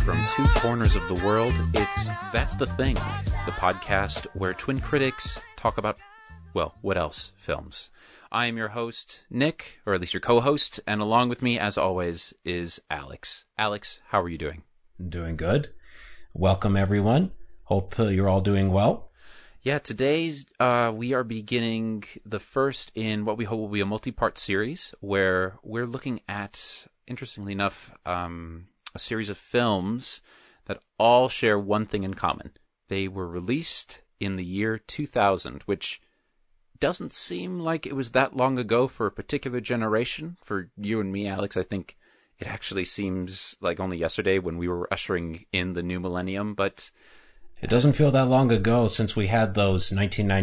from two corners of the world. It's That's the Thing, the podcast where twin critics talk about, well, what else? Films. I am your host, Nick, or at least your co-host, and along with me, as always, is Alex. Alex, how are you doing? Doing good. Welcome, everyone. Hope you're all doing well. Yeah, today's we are beginning the first in what we hope will be a multi-part series where we're looking at, interestingly enough, a series of films that all share one thing in common. They were released in the year 2000, which doesn't seem like it was that long ago for a particular generation. For you and me, Alex, I think it actually seems like only yesterday when we were ushering in the new millennium, but it doesn't feel that long ago since we had those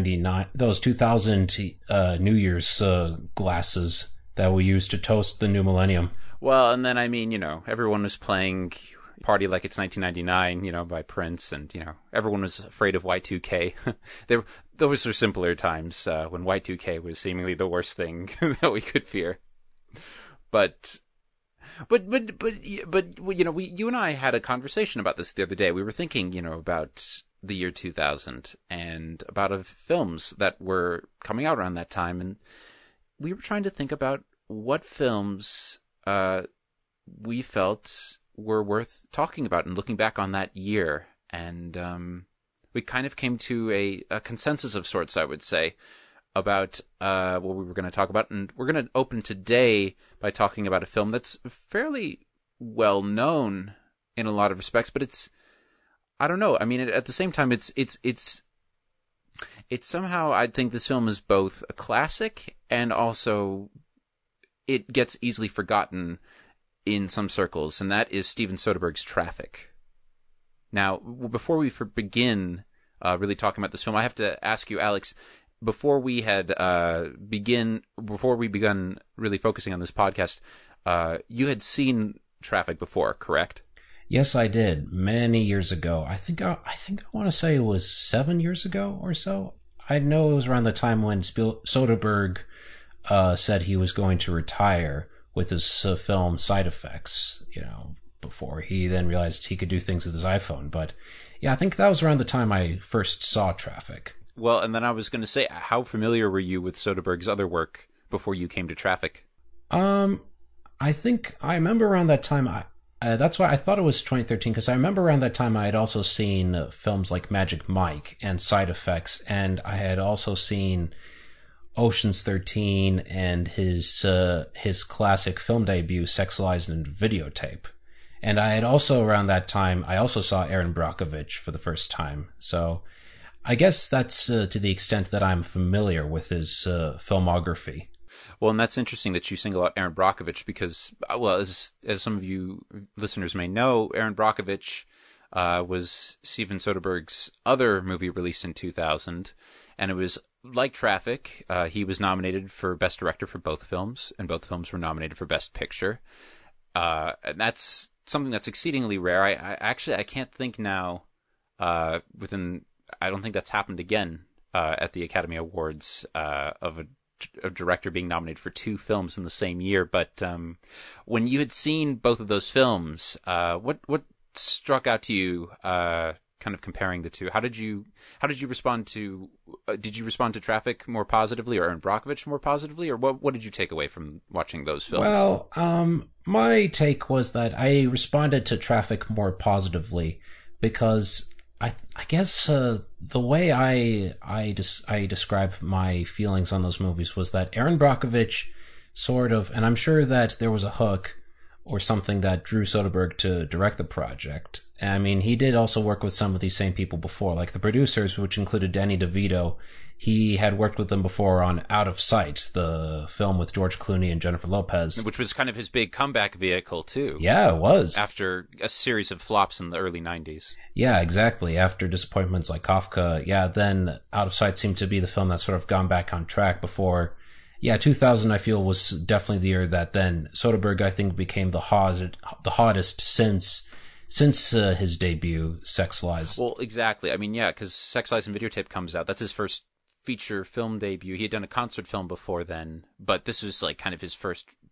2000 New Year's glasses that we used to toast the new millennium. Well, and then, I mean, everyone was playing Party Like It's 1999, by Prince, and, everyone was afraid of Y2K. Those were simpler times when Y2K was seemingly the worst thing that we could fear. But you and I had a conversation about this the other day. We were thinking, about the year 2000 and about films that were coming out around that time, and we were trying to think about what films we felt were worth talking about and looking back on that year. And we kind of came to a consensus of sorts, I would say, about what we were going to talk about. And we're going to open today by talking about a film that's fairly well known in a lot of respects, but it's, I don't know. I mean, at the same time, it's somehow, I think this film is both a classic and also it gets easily forgotten in some circles, and that is Steven Soderbergh's Traffic. Now, before we begin really talking about this film, I have to ask you, Alex, before we begun really focusing on this podcast, you had seen Traffic before, correct? Yes, I did. Many years ago. I think I want to say it was 7 years ago or so. I know it was around the time when Soderbergh said he was going to retire with his film Side Effects, before he then realized he could do things with his iPhone. But yeah, I think that was around the time I first saw Traffic. Well, and then I was going to say, how familiar were you with Soderbergh's other work before you came to Traffic? I think I remember around that time, that's why I thought it was 2013, because I remember around that time I had also seen films like Magic Mike and Side Effects, and I had also seen Ocean's 13 and his classic film debut, Sex, Lies, and Videotape. And I had also, around that time, I also saw Erin Brockovich for the first time. So I guess that's to the extent that I'm familiar with his filmography. Well, and that's interesting that you single out Erin Brockovich because, well, as some of you listeners may know, Erin Brockovich was Steven Soderbergh's other movie released in 2000, and it was like Traffic. He was nominated for Best Director for both films, and both films were nominated for Best Picture. And that's something that's exceedingly rare. I can't think now. I don't think that's happened again at the Academy Awards of a director being nominated for two films in the same year. But when you had seen both of those films, what struck out to you? Kind of comparing the two. How did you respond to? Did you respond to Traffic more positively, or Erin Brockovich more positively, or what did you take away from watching those films? Well, my take was that I responded to Traffic more positively because I guess the way I describe my feelings on those movies was that Erin Brockovich sort of, and I'm sure that there was a hook or something that drew Soderbergh to direct the project. I mean, he did also work with some of these same people before, like the producers, which included Danny DeVito. He had worked with them before on Out of Sight, the film with George Clooney and Jennifer Lopez. Which was kind of his big comeback vehicle, too. Yeah, it was. After a series of flops in the early 90s. Yeah, exactly. After disappointments like Kafka, then Out of Sight seemed to be the film that sort of gone back on track before. Yeah, 2000, I feel, was definitely the year that then Soderbergh, I think, became the hottest since his debut, Sex, Lies. Well, exactly. I mean, yeah, because Sex, Lies, and Videotape comes out. That's his first feature film debut. He had done a concert film before then, but this was like kind of his first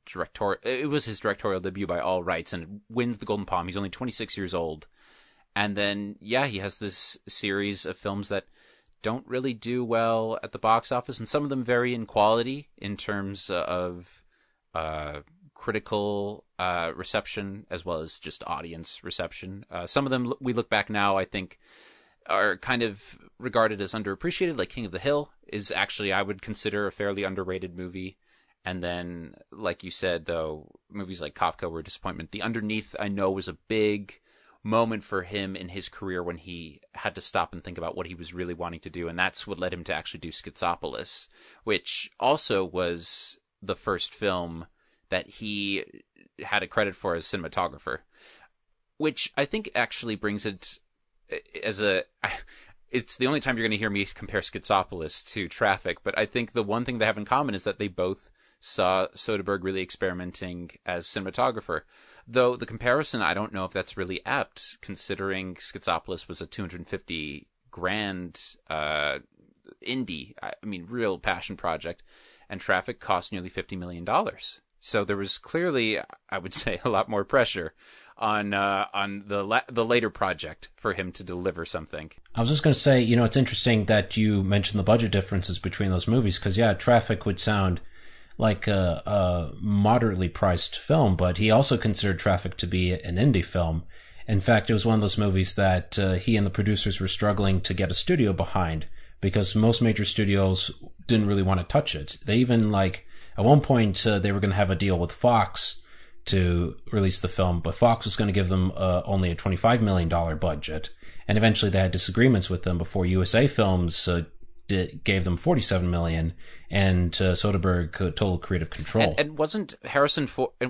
it was his directorial debut by all rights, and wins the Golden Palm. He's only 26 years old. And then, yeah, he has this series of films that don't really do well at the box office, and some of them vary in quality in terms of critical reception as well as just audience reception. Some of them, we look back now, I think, are kind of regarded as underappreciated, like King of the Hill is actually, I would consider, a fairly underrated movie. And then, like you said, though, movies like Kafka were a disappointment. The Underneath, I know, was a big moment for him in his career when he had to stop and think about what he was really wanting to do, and that's what led him to actually do Schizopolis, which also was the first film that he had a credit for as cinematographer, which I think actually brings it as it's the only time you're going to hear me compare Schizopolis to Traffic, but I think the one thing they have in common is that they both saw Soderbergh really experimenting as cinematographer. Though the comparison, I don't know if that's really apt, considering Schizopolis was a $250,000 indie, I mean, real passion project, and Traffic cost nearly $50 million. So there was clearly, I would say, a lot more pressure on the later project for him to deliver something. I was just going to say, it's interesting that you mentioned the budget differences between those movies, because, yeah, Traffic would sound like a moderately priced film, but he also considered Traffic to be an indie film. In fact, it was one of those movies that he and the producers were struggling to get a studio behind, because most major studios didn't really want to touch it. They even, at one point, they were going to have a deal with Fox to release the film, but Fox was going to give them only a $25 million budget, and eventually they had disagreements with them before USA Films gave them $47 million, and Soderbergh total creative control. And wasn't Harrison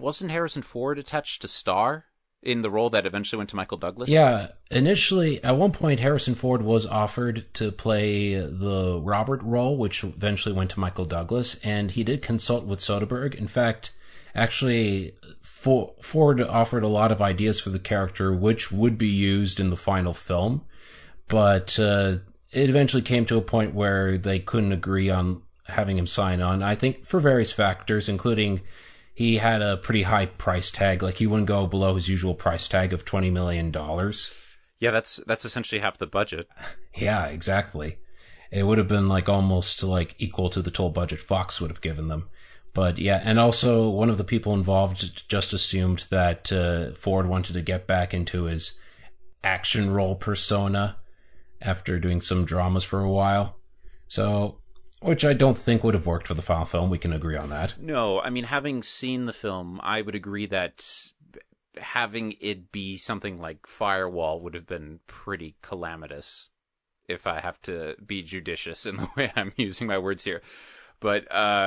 Ford attached to star in the role that eventually went to Michael Douglas? Yeah, initially, at one point, Harrison Ford was offered to play the Robert role, which eventually went to Michael Douglas, and he did consult with Soderbergh. In fact, actually, Ford offered a lot of ideas for the character, which would be used in the final film, but it eventually came to a point where they couldn't agree on having him sign on, I think for various factors, including he had a pretty high price tag. He wouldn't go below his usual price tag of $20 million. Yeah, that's essentially half the budget. Yeah, exactly. It would have been almost equal to the total budget Fox would have given them. But yeah, and also one of the people involved just assumed that Ford wanted to get back into his action role persona after doing some dramas for a while. So, which I don't think would have worked for the final film. We can agree on that. No, I mean, having seen the film, I would agree that having it be something like Firewall would have been pretty calamitous, if I have to be judicious in the way I'm using my words here. But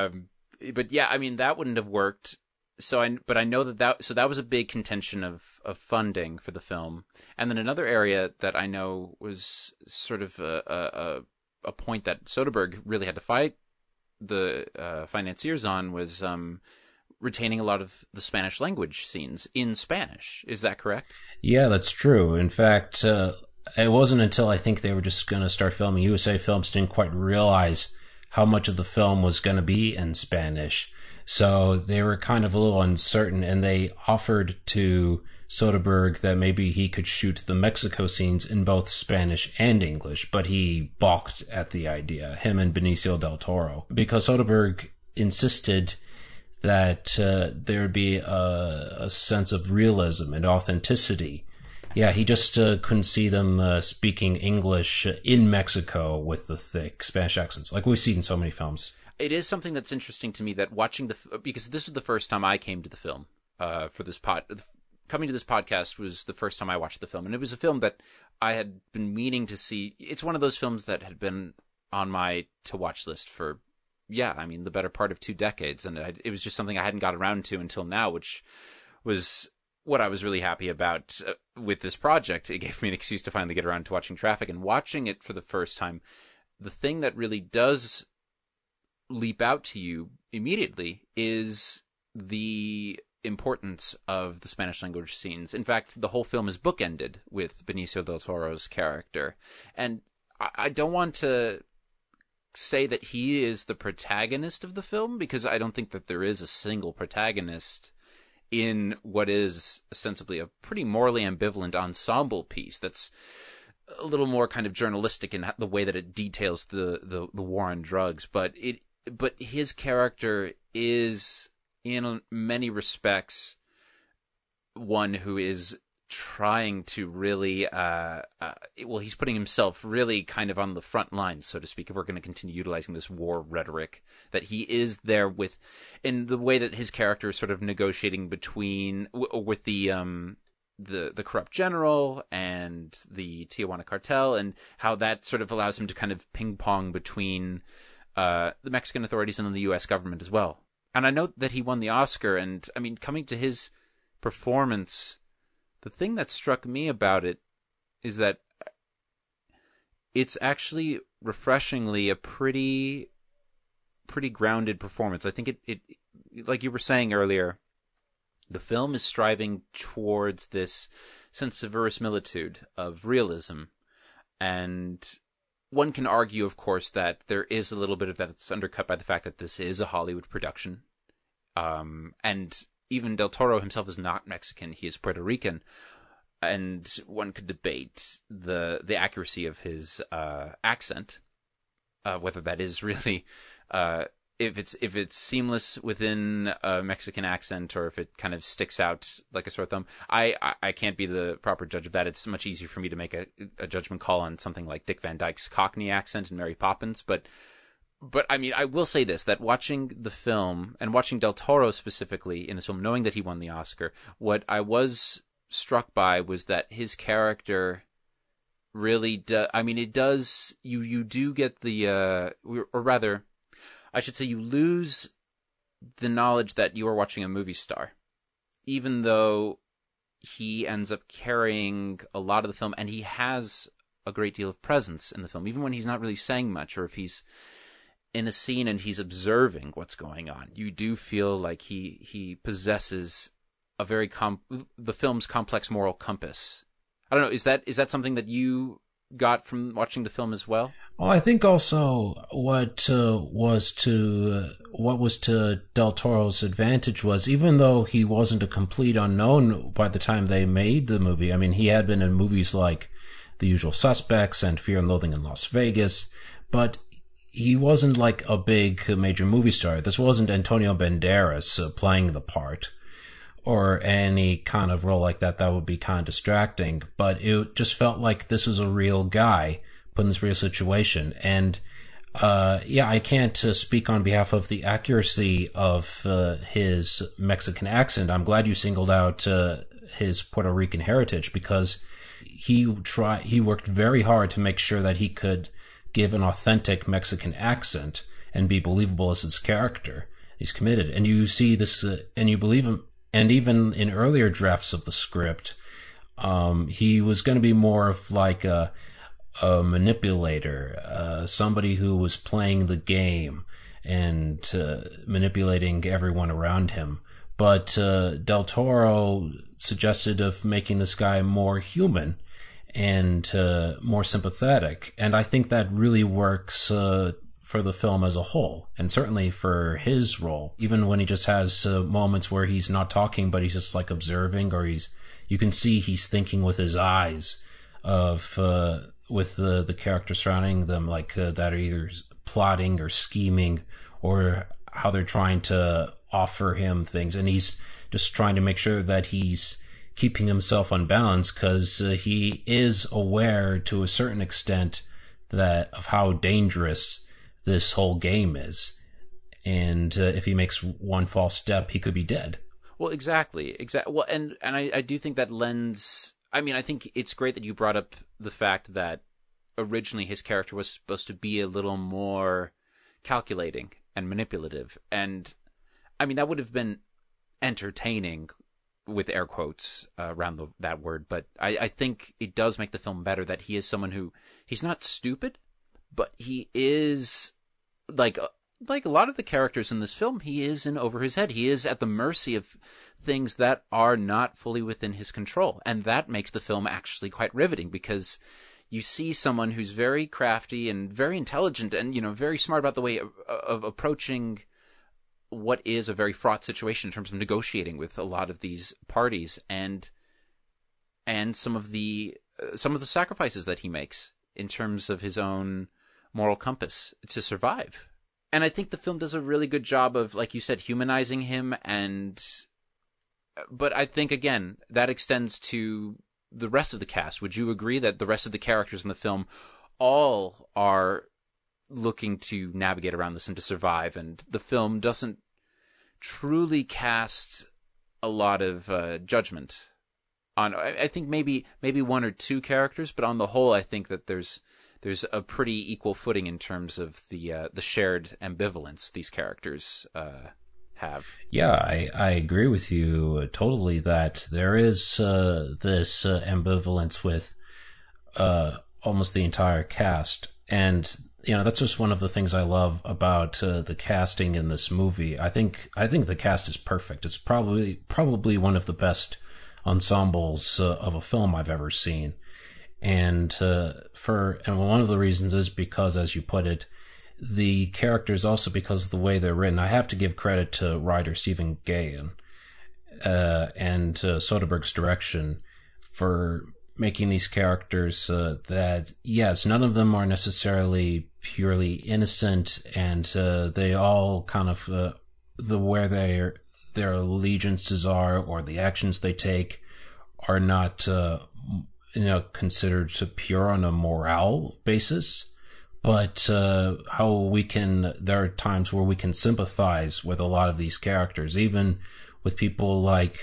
yeah, I mean, that wouldn't have worked. But I know that was a big contention of funding for the film. And then another area that I know was sort of a point that Soderbergh really had to fight the financiers on was retaining a lot of the Spanish language scenes in Spanish. Is that correct? Yeah, that's true. In fact, it wasn't until I think they were just going to start filming. USA Films didn't quite realize how much of the film was going to be in Spanish. So they were kind of a little uncertain, and they offered to Soderbergh that maybe he could shoot the Mexico scenes in both Spanish and English, but he balked at the idea, him and Benicio del Toro, because Soderbergh insisted that there would be a sense of realism and authenticity. Yeah, he just couldn't see them speaking English in Mexico with the thick Spanish accents, like we see in so many films. It is something that's interesting to me that watching because this was the first time I came to the film for this coming to this podcast was the first time I watched the film, and it was a film that I had been meaning to see. It's one of those films that had been on my to watch list for, the better part of 2 decades, and it was just something I hadn't got around to until now, which was what I was really happy about with this project. It gave me an excuse to finally get around to watching Traffic, and watching it for the first time, the thing that really does leap out to you immediately is the importance of the Spanish language scenes. In fact, the whole film is bookended with Benicio del Toro's character. And I don't want to say that he is the protagonist of the film, because I don't think that there is a single protagonist in what is ostensibly a pretty morally ambivalent ensemble piece that's a little more kind of journalistic in the way that it details the war on drugs. But his character is, in many respects, one who is trying to really, he's putting himself really kind of on the front lines, so to speak, if we're going to continue utilizing this war rhetoric, that he is there in the way that his character is sort of negotiating with the corrupt general and the Tijuana cartel, and how that sort of allows him to kind of ping pong between the Mexican authorities and then the U.S. government as well. And I know that he won the Oscar, and I mean, coming to his performance, the thing that struck me about it is that it's actually refreshingly a pretty grounded performance. I think it like you were saying earlier, the film is striving towards this sense of verisimilitude, of realism. And one can argue, of course, that there is a little bit of that that's undercut by the fact that this is a Hollywood production. And even Del Toro himself is not Mexican; he is Puerto Rican, and one could debate the accuracy of his accent, whether that is really if it's seamless within a Mexican accent, or if it kind of sticks out like a sore thumb. I can't be the proper judge of that. It's much easier for me to make a judgment call on something like Dick Van Dyke's Cockney accent in Mary Poppins, But I mean, I will say this, that watching the film, and watching Del Toro specifically in this film, knowing that he won the Oscar, what I was struck by was that his character really you do get or rather, I should say, you lose the knowledge that you are watching a movie star, even though he ends up carrying a lot of the film, and he has a great deal of presence in the film, even when he's not really saying much, or if he's in a scene and he's observing what's going on. You do feel like he possesses a very the film's complex moral compass. I don't know, is that something that you got from watching the film as well? Well, I think also what was to Del Toro's advantage was, even though he wasn't a complete unknown by the time they made the movie, I mean, he had been in movies like The Usual Suspects and Fear and Loathing in Las Vegas, but he wasn't like a big major movie star. This wasn't Antonio Banderas playing the part, or any kind of role like that. That would be kind of distracting. But it just felt like this is a real guy put in this real situation. And I can't speak on behalf of the accuracy of his Mexican accent. I'm glad you singled out his Puerto Rican heritage, because he worked very hard to make sure that he could give an authentic Mexican accent and be believable as his character. He's committed. And you see this, and you believe him. And even in earlier drafts of the script, he was going to be more of like a manipulator, somebody who was playing the game and manipulating everyone around him. But Del Toro suggested of making this guy more human and more sympathetic. And I think that really works for the film as a whole, and certainly for his role, even when he just has moments where he's not talking, but he's just like observing, or you can see he's thinking with his eyes of with the characters surrounding them, like that are either plotting or scheming, or how they're trying to offer him things, and he's just trying to make sure that he's keeping himself on balance, because he is aware to a certain extent of how dangerous this whole game is, and if he makes one false step, he could be dead. Well, exactly. Well, and I do think that lends. I mean, I think it's great that you brought up the fact that originally his character was supposed to be a little more calculating and manipulative, and I mean that would have been entertaining, with air quotes around that word, but I think it does make the film better that he is someone who, he's not stupid, but he is like a lot of the characters in this film, he is in over his head. He is at the mercy of things that are not fully within his control. And that makes the film actually quite riveting, because you see someone who's very crafty and very intelligent and, very smart about the way of approaching what is a very fraught situation in terms of negotiating with a lot of these parties, and some of the sacrifices that he makes in terms of his own moral compass to survive. And I think the film does a really good job of, like you said, humanizing him. But I think, again, that extends to the rest of the cast. Would you agree that the rest of the characters in the film all are looking to navigate around this and to survive, and the film doesn't truly cast a lot of judgment on, I think maybe one or two characters, but on the whole, I think that there's a pretty equal footing in terms of the shared ambivalence these characters have. Yeah, I agree with you totally that there is this ambivalence with almost the entire cast. And, that's just one of the things I love about the casting in this movie. I think the cast is perfect. It's probably one of the best ensembles of a film I've ever seen. And one of the reasons is because, as you put it, the characters, also because of the way they're written. I have to give credit to writer Stephen Gaghan and Soderbergh's direction for making these characters that, yes, none of them are necessarily purely innocent, and they all kind of where their allegiances are or the actions they take are not considered pure on a moral basis. But there are times where we can sympathize with a lot of these characters, even with people like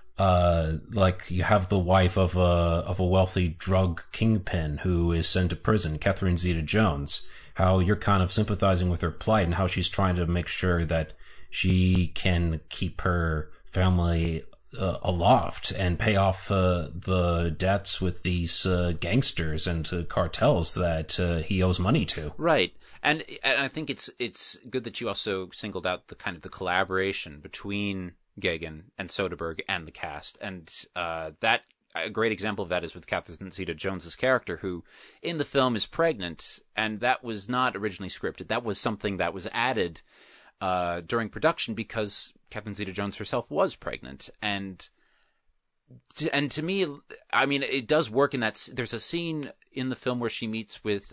you have the wife of a wealthy drug kingpin who is sent to prison, Catherine Zeta-Jones, how you're kind of sympathizing with her plight and how she's trying to make sure that she can keep her family aloft and pay off the debts with these gangsters and cartels that he owes money to. Right. And I think it's good that you also singled out the kind of the collaboration between Gaghan and Soderbergh and the cast. And that a great example of that is with Catherine Zeta-Jones's character, who in the film is pregnant, and that was not originally scripted. That was something that was added during production because Catherine Zeta-Jones herself was pregnant. And to me, I mean, it does work in that there's a scene in the film where she meets with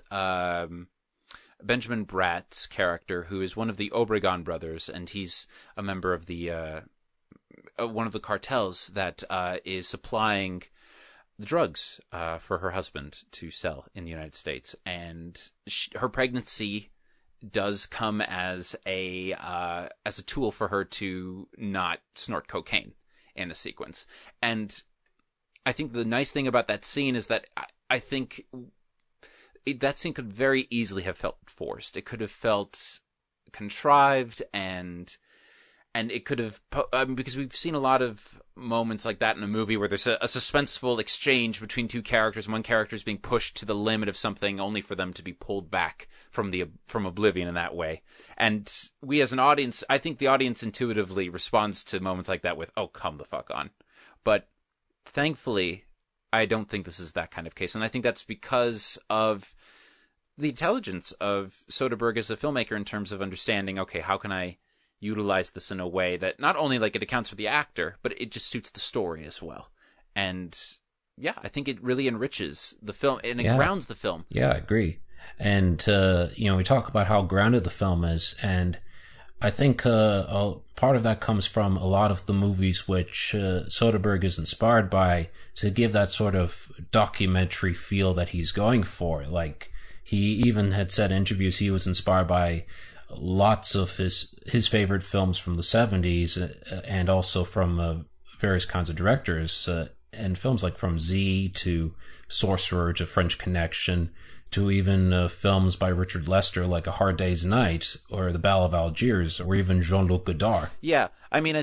Benjamin Bratt's character, who is one of the Obregon brothers, and he's a member of the one of the cartels that is supplying the drugs for her husband to sell in the United States. And her pregnancy does come as a tool for her to not snort cocaine in a sequence. And I think the nice thing about that scene is that I think that scene could very easily have felt forced. It could have felt contrived, and it could have, because we've seen a lot of moments like that in a movie where there's a suspenseful exchange between two characters, and one character is being pushed to the limit of something only for them to be pulled back from oblivion in that way. And we as an audience, I think the audience intuitively responds to moments like that with, oh, come the fuck on. But thankfully, I don't think this is that kind of case. And I think that's because of the intelligence of Soderbergh as a filmmaker in terms of understanding, okay, how can I utilize this in a way that not only like it accounts for the actor, but it just suits the story as well. And yeah, I think it really enriches the film and it grounds the film. Yeah, I agree. And, we talk about how grounded the film is. And I think part of that comes from a lot of the movies which Soderbergh is inspired by to give that sort of documentary feel that he's going for. Like, he even had said in interviews he was inspired by lots of his favorite films from the 70s and also from various kinds of directors and films like From Z to Sorcerer to French Connection to even films by Richard Lester like A Hard Day's Night or The Battle of Algiers or even Jean-Luc Godard. Yeah, I mean,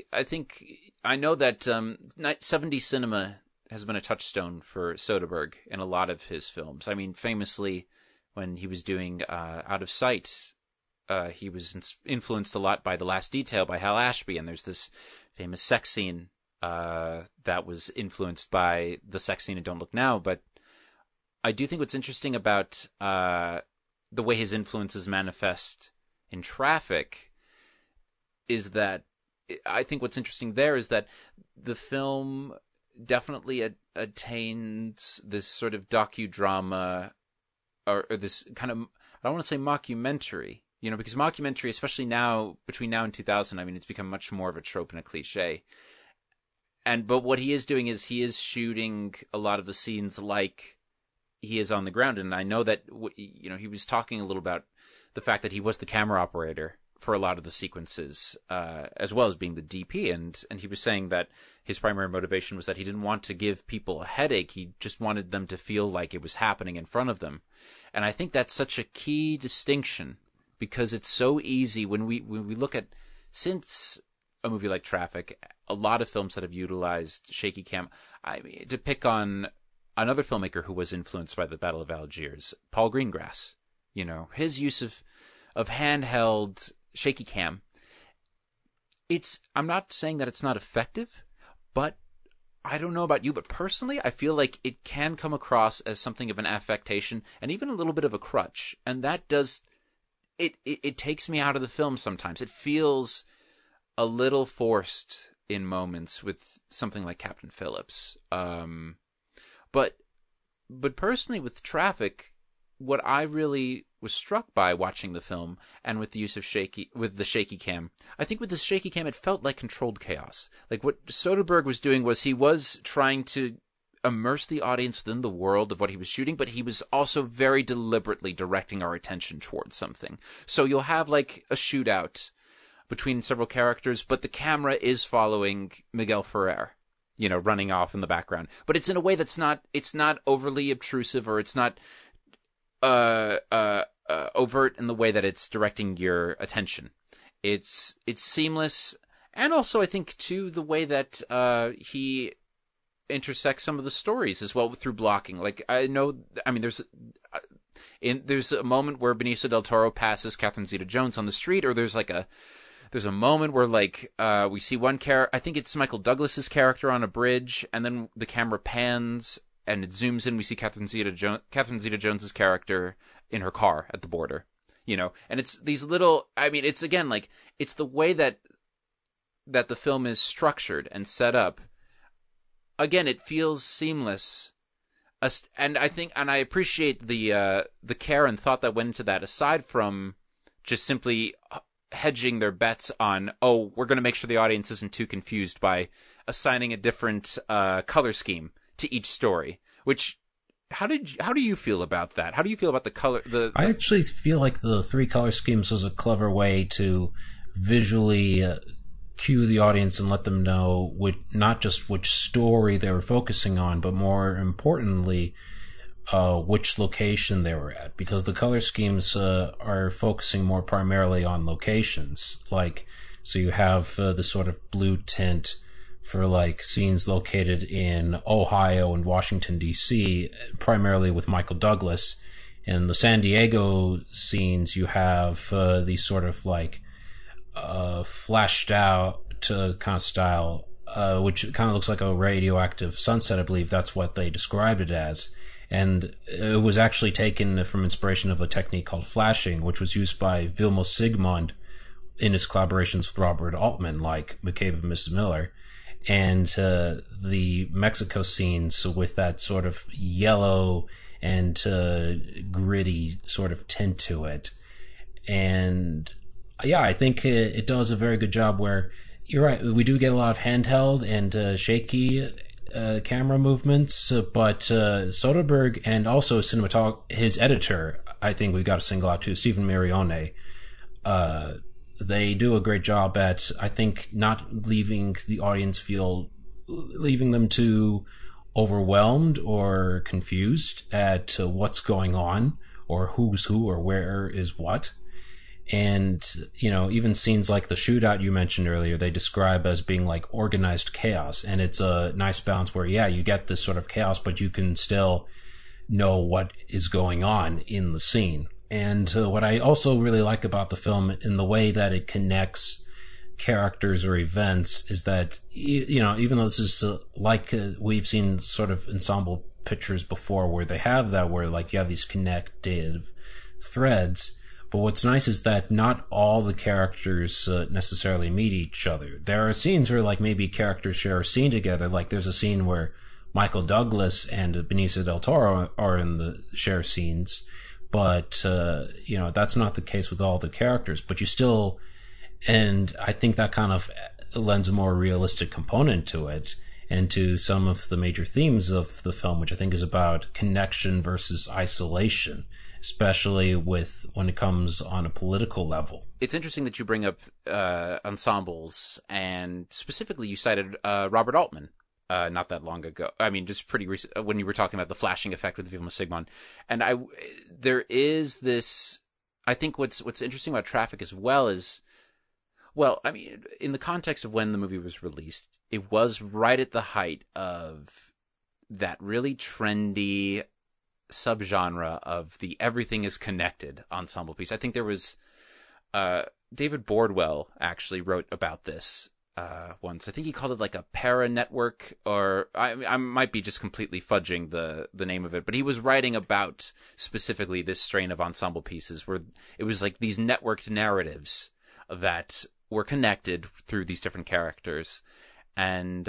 I know that 70s cinema has been a touchstone for Soderbergh in a lot of his films. I mean, famously, when he was doing Out of Sight, he was influenced a lot by The Last Detail by Hal Ashby, and there's this famous sex scene that was influenced by the sex scene in Don't Look Now. But I do think what's interesting about the way his influences manifest in Traffic is that I think what's interesting there is that the film definitely attains this sort of docudrama or this kind of, I don't want to say mockumentary, because mockumentary, especially now, between now and 2000, I mean, it's become much more of a trope and a cliche. But what he is doing is he is shooting a lot of the scenes like he is on the ground. And I know that, he was talking a little about the fact that he was the camera operator for a lot of the sequences, as well as being the DP. And he was saying that his primary motivation was that he didn't want to give people a headache. He just wanted them to feel like it was happening in front of them. And I think that's such a key distinction, because it's so easy when we look at, since a movie like Traffic, a lot of films that have utilized shaky cam. I mean, to pick on another filmmaker who was influenced by the Battle of Algiers, Paul Greengrass, his use of handheld shaky cam. I'm not saying that it's not effective, but I don't know about you, but personally, I feel like it can come across as something of an affectation and even a little bit of a crutch. And that does, it takes me out of the film sometimes. It feels a little forced in moments with something like Captain Phillips. But personally with Traffic, what I really was struck by watching the film and with the use of the shaky cam, I think with the shaky cam, it felt like controlled chaos. Like what Soderbergh was doing was he was trying to immerse the audience within the world of what he was shooting, but he was also very deliberately directing our attention towards something. So you'll have like a shootout between several characters, but the camera is following Miguel Ferrer, running off in the background. But it's in a way it's not overly obtrusive, or it's not overt in the way that it's directing your attention. It's seamless, and also I think too the way that he intersects some of the stories as well through blocking. Like there's a moment where Benicio del Toro passes Catherine Zeta-Jones on the street, or there's a moment where we see one character, I think it's Michael Douglas's character on a bridge, and then the camera pans and it zooms in. We see Catherine Zeta-Jones's character in her car at the border, and it's these little, it's again, it's the way that the film is structured and set up. Again, it feels seamless. And I appreciate the care and thought that went into that, aside from just simply hedging their bets on, we're going to make sure the audience isn't too confused by assigning a different color scheme to each story. Which, how do you feel about that? How do you feel about the color? I actually feel like the 3 color schemes was a clever way to visually cue the audience and let them know not just which story they were focusing on, but more importantly, which location they were at, because the color schemes are focusing more primarily on locations. So you have the sort of blue tint for scenes located in Ohio and Washington, D.C., primarily with Michael Douglas. In the San Diego scenes, you have these sort of flashed out kind of style, which kind of looks like a radioactive sunset. I believe that's what they described it as. And it was actually taken from inspiration of a technique called flashing, which was used by Vilmos Zsigmond in his collaborations with Robert Altman, like McCabe and Mrs. Miller. And the Mexico scenes with that sort of yellow and gritty sort of tint to it. And yeah, I think it does a very good job where, you're right, we do get a lot of handheld and shaky camera movements, but Soderbergh and also his editor, I think we've got to single out too, Stephen Marione. They do a great job at, I think, not leaving the audience leaving them too overwhelmed or confused at what's going on, or who's who, or where is what. And, even scenes like the shootout you mentioned earlier, they describe as being like organized chaos. And it's a nice balance where, you get this sort of chaos, but you can still know what is going on in the scene. And what I also really like about the film, in the way that it connects characters or events, is that, even though this is we've seen sort of ensemble pictures before where they have that, where like you have these connective threads. But what's nice is that not all the characters necessarily meet each other. There are scenes where like maybe characters share a scene together. Like there's a scene where Michael Douglas and Benicio del Toro are in the share scenes, but that's not the case with all the characters. But you still, and I think that kind of lends a more realistic component to it and to some of the major themes of the film, which I think is about connection versus isolation, especially when it comes on a political level. It's interesting that you bring up ensembles, and specifically you cited Robert Altman not that long ago. I mean, just pretty recent, when you were talking about the flashing effect with Viva Sigmund. And there is this, I think what's interesting about Traffic as well is, well, I mean, in the context of when the movie was released, it was right at the height of that really trendy subgenre of the everything is connected ensemble piece. I think there was David Bordwell actually wrote about this once. I think he called it like a para network, or I might be just completely fudging the name of it, but he was writing about specifically this strain of ensemble pieces where it was like these networked narratives that were connected through these different characters. And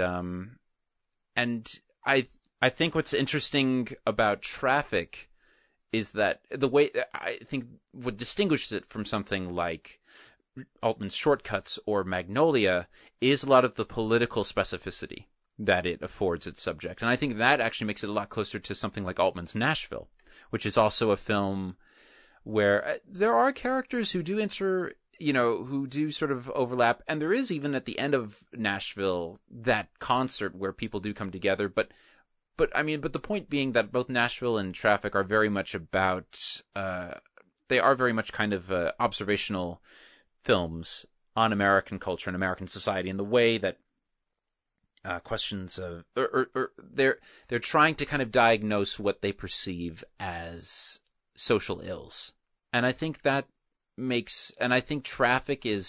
I think what's interesting about Traffic is that the way, I think what distinguishes it from something like Altman's Shortcuts or Magnolia is a lot of the political specificity that it affords its subject. And I think that actually makes it a lot closer to something like Altman's Nashville, which is also a film where there are characters who do who do sort of overlap. And there is, even at the end of Nashville, that concert where people do come together. But the point being that both Nashville and Traffic are very much about, they are very much kind of observational films on American culture and American society, in the way that questions of, or they're trying to kind of diagnose what they perceive as social ills. And I think that I think Traffic is,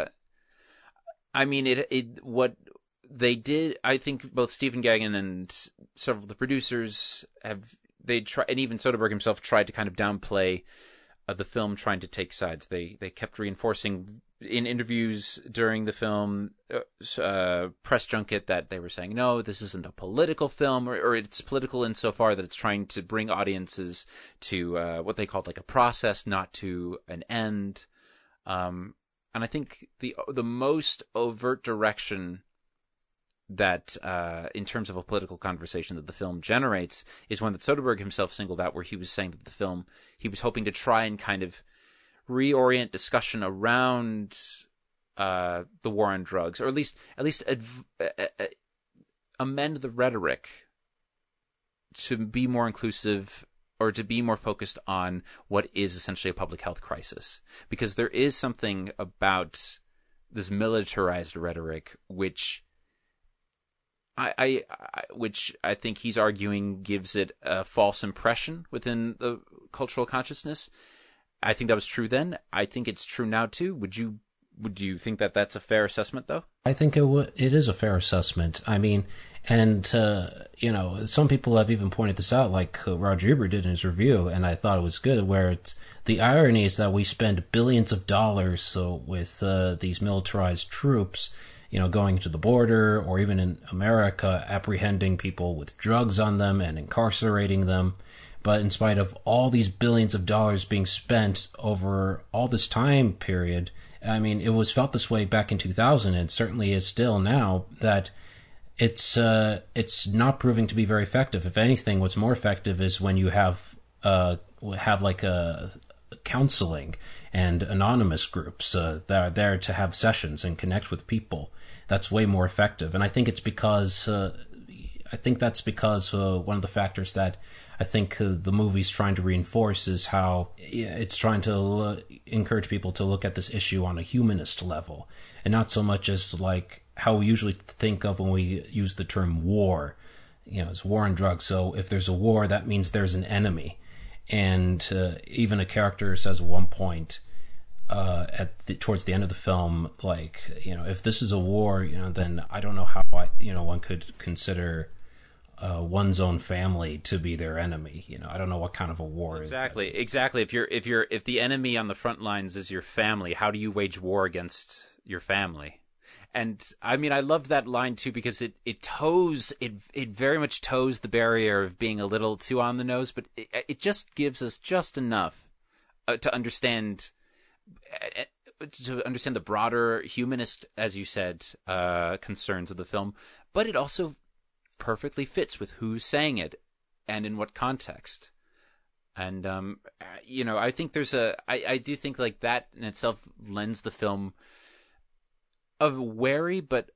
what they did, I think both Stephen Gaghan and several of the producers and even Soderbergh himself tried to kind of downplay the film trying to take sides. They kept reinforcing in interviews during the film, press junket, that they were saying, no, this isn't a political film, or it's political insofar that it's trying to bring audiences to what they called like a process, not to an end. And I think the most overt direction that in terms of a political conversation that the film generates is one that Soderbergh himself singled out, where he was saying that the film, he was hoping to try and kind of reorient discussion around the war on drugs, or at least amend the rhetoric to be more inclusive, or to be more focused on what is essentially a public health crisis. Because there is something about this militarized rhetoric which which I think he's arguing gives it a false impression within the cultural consciousness. I think that was true then. I think it's true now too. Would you think that that's a fair assessment, though? I think it is a fair assessment. I mean, and some people have even pointed this out, like Roger Ebert did in his review, and I thought it was good, where it's the irony is that we spend billions of dollars with these militarized troops, going to the border, or even in America, apprehending people with drugs on them and incarcerating them. But in spite of all these billions of dollars being spent over all this time period, I mean, it was felt this way back in 2000, and certainly is still now, that it's not proving to be very effective. If anything, what's more effective is when you have like a counseling and anonymous groups that are there to have sessions and connect with people. That's way more effective. And I think it's because that's because one of the factors that I think the movie's trying to reinforce is how it's trying to encourage people to look at this issue on a humanist level, and not so much as like how we usually think of when we use the term war. It's war on drugs. So if there's a war, that means there's an enemy. And even a character says at one point, towards the end of the film, like, if this is a war, then I don't know how one could consider one's own family to be their enemy. I don't know what kind of a war. Exactly. If the enemy on the front lines is your family, how do you wage war against your family? And I mean, I loved that line too, because it very much toes the barrier of being a little too on the nose, but it just gives us just enough to understand the broader humanist, as you said, concerns of the film. But it also perfectly fits with who's saying it and in what context. And I think I do think like that in itself lends the film a wary but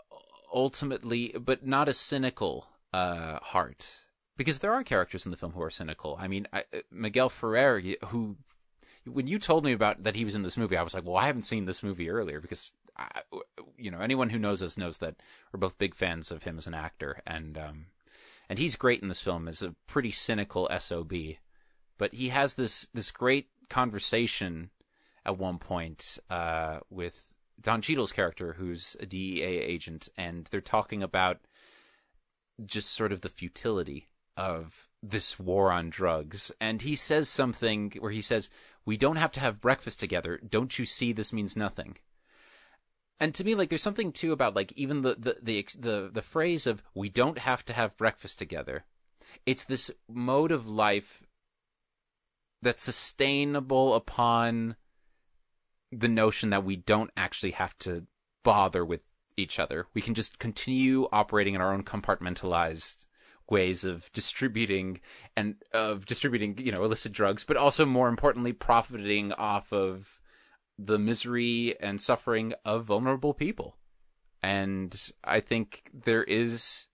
not a cynical heart, because there are characters in the film who are cynical. I mean, Miguel Ferrer, who, when you told me about that he was in this movie, I was like, well, I haven't seen this movie earlier, because anyone who knows us knows that we're both big fans of him as an actor, and he's great in this film as a pretty cynical SOB. But he has this great conversation at one point with Don Cheadle's character, who's a DEA agent, and they're talking about just sort of the futility of this war on drugs. And he says something where he says, "We don't have to have breakfast together. Don't you see this means nothing?" And to me, like, there's something too about like even the phrase of "we don't have to have breakfast together." It's this mode of life that's sustainable upon the notion that we don't actually have to bother with each other. We can just continue operating in our own compartmentalized ways of distributing illicit drugs, but also, more importantly, profiting off of the misery and suffering of vulnerable people. And I think it is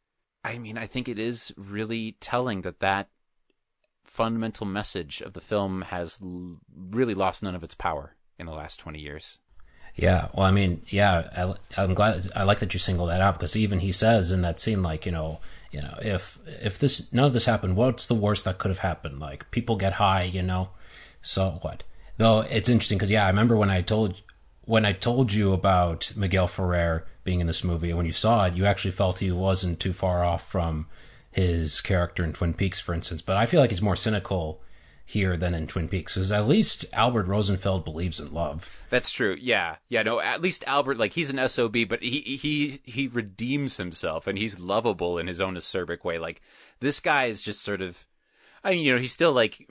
really telling that fundamental message of the film has really lost none of its power in the last 20 years. Yeah, well, I mean, yeah, I'm glad. I like that you single that out, because even he says in that scene, like, if none of this happened, what's the worst that could have happened? Like, people get high, so what? Though it's interesting because, yeah, I remember when I told you about Miguel Ferrer being in this movie, and when you saw it, you actually felt he wasn't too far off from his character in Twin Peaks, for instance. But I feel like he's more cynical here than in Twin Peaks, because at least Albert Rosenfeld believes in love. That's true. Yeah. No, at least Albert, like, he's an SOB, but he redeems himself, and he's lovable in his own acerbic way. Like, this guy is just sort of, I mean, he's still like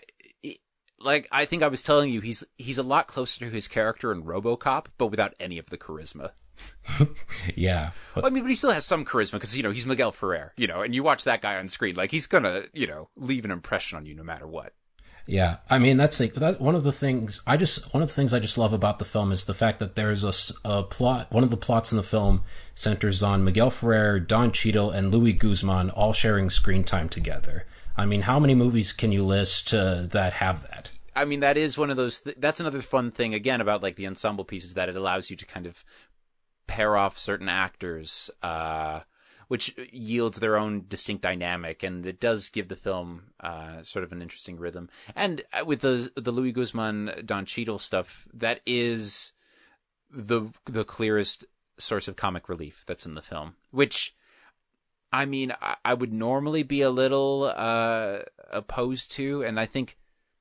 I think I was telling you, he's a lot closer to his character in RoboCop, but without any of the charisma. Yeah. Well, I mean, but he still has some charisma, because, he's Miguel Ferrer, and you watch that guy on screen, like, he's gonna, leave an impression on you no matter what. Yeah, I mean, that's one of the things I just love about the film is the fact that there's a plot. One of the plots in the film centers on Miguel Ferrer, Don Cheadle, and Luis Guzman all sharing screen time together. I mean, how many movies can you list that have that? I mean, that is one of those. That's another fun thing again about like the ensemble pieces, that it allows you to kind of pair off certain actors, which yields their own distinct dynamic, and it does give the film sort of an interesting rhythm. And with the Luis Guzman, Don Cheadle stuff, that is the clearest source of comic relief that's in the film. Which, I mean, I would normally be a little opposed to, and I think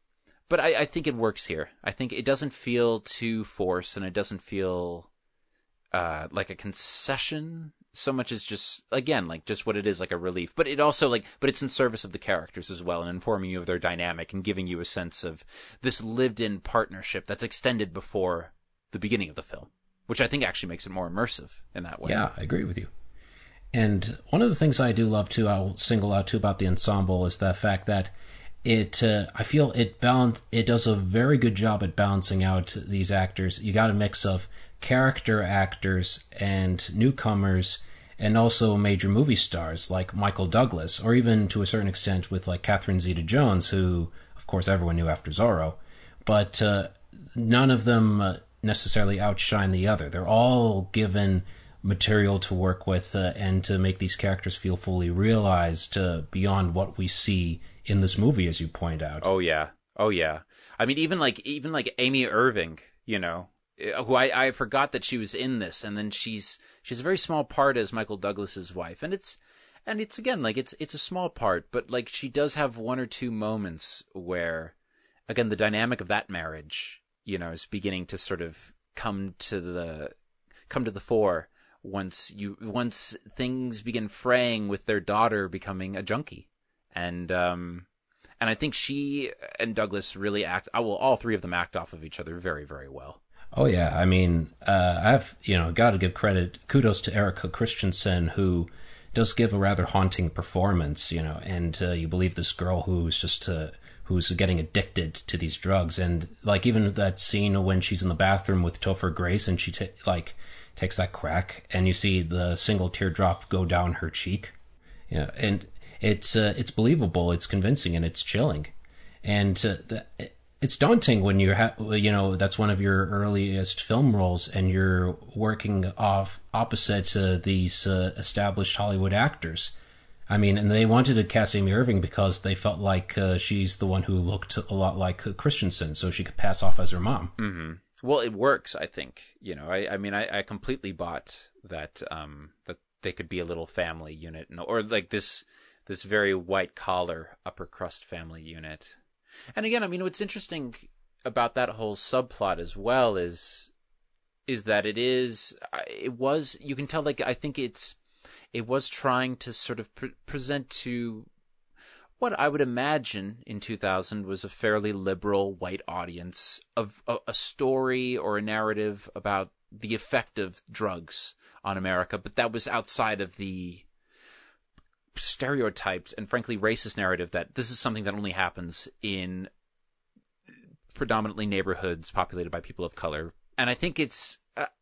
it works here. I think it doesn't feel too forced, and it doesn't feel like a concession so much as just, again, like just what it is, like a relief. But it also but it's in service of the characters as well, and informing you of their dynamic and giving you a sense of this lived-in partnership that's extended before the beginning of the film, which I think actually makes it more immersive in that way. Yeah, I agree with you. And one of the things I do love too, I'll single out too about the ensemble, is the fact that I feel it does a very good job at balancing out these actors. You got a mix of character actors and newcomers, and also major movie stars like Michael Douglas, or even to a certain extent with like Catherine Zeta-Jones, who of course everyone knew after Zorro, but none of them necessarily outshine the other. They're all given material to work with and to make these characters feel fully realized beyond what we see in this movie, as you point out. Oh yeah. I mean, even like Amy Irving, who I forgot that she was in this, and then she's a very small part as Michael Douglas's wife, and And it's again like it's a small part, but like she does have one or two moments where, again, the dynamic of that marriage, is beginning to sort of come to the fore once things begin fraying with their daughter becoming a junkie, and I think she and Douglas really all three of them act off of each other very, very well. Oh yeah, I mean, I've got to give kudos to Erica Christensen, who does give a rather haunting performance, and you believe this girl who's getting addicted to these drugs, and like even that scene when she's in the bathroom with Topher Grace and she takes that crack, and you see the single teardrop go down her cheek, and it's believable, it's convincing, and it's chilling, and it's daunting when that's one of your earliest film roles, and you're working opposite these established Hollywood actors. I mean, and they wanted to cast Amy Irving because they felt like she's the one who looked a lot like Christensen, so she could pass off as her mom. Mm-hmm. Well, it works, I think. I completely bought that that they could be a little family unit, or like this very white collar upper crust family unit. And again, I mean, what's interesting about that whole subplot as well is that you can tell, like, I think it was trying to sort of present to what I would imagine in 2000 was a fairly liberal white audience of a story or a narrative about the effect of drugs on America, but that was outside of the stereotyped and frankly racist narrative that this is something that only happens in predominantly neighborhoods populated by people of color. And I think it's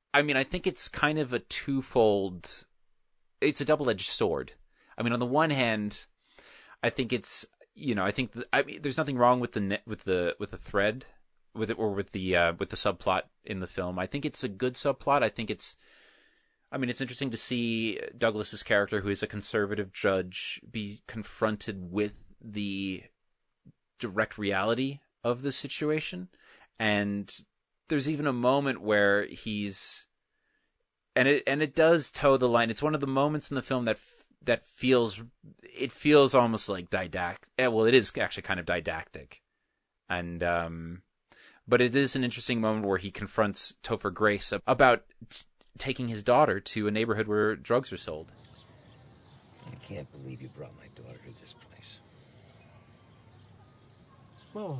kind of a twofold. It's a double-edged sword. I mean, on the one hand, I think it's there's nothing wrong with the thread with it, or with the subplot in the film. I think it's a good subplot. I think it's interesting to see Douglas's character, who is a conservative judge, be confronted with the direct reality of the situation. And there's even a moment where it does toe the line. It's one of the moments in the film that feels almost like didactic. Well, it is actually kind of didactic. And but it is an interesting moment where he confronts Topher Grace about taking his daughter to a neighborhood where drugs are sold. I can't believe you brought my daughter to this place. Whoa.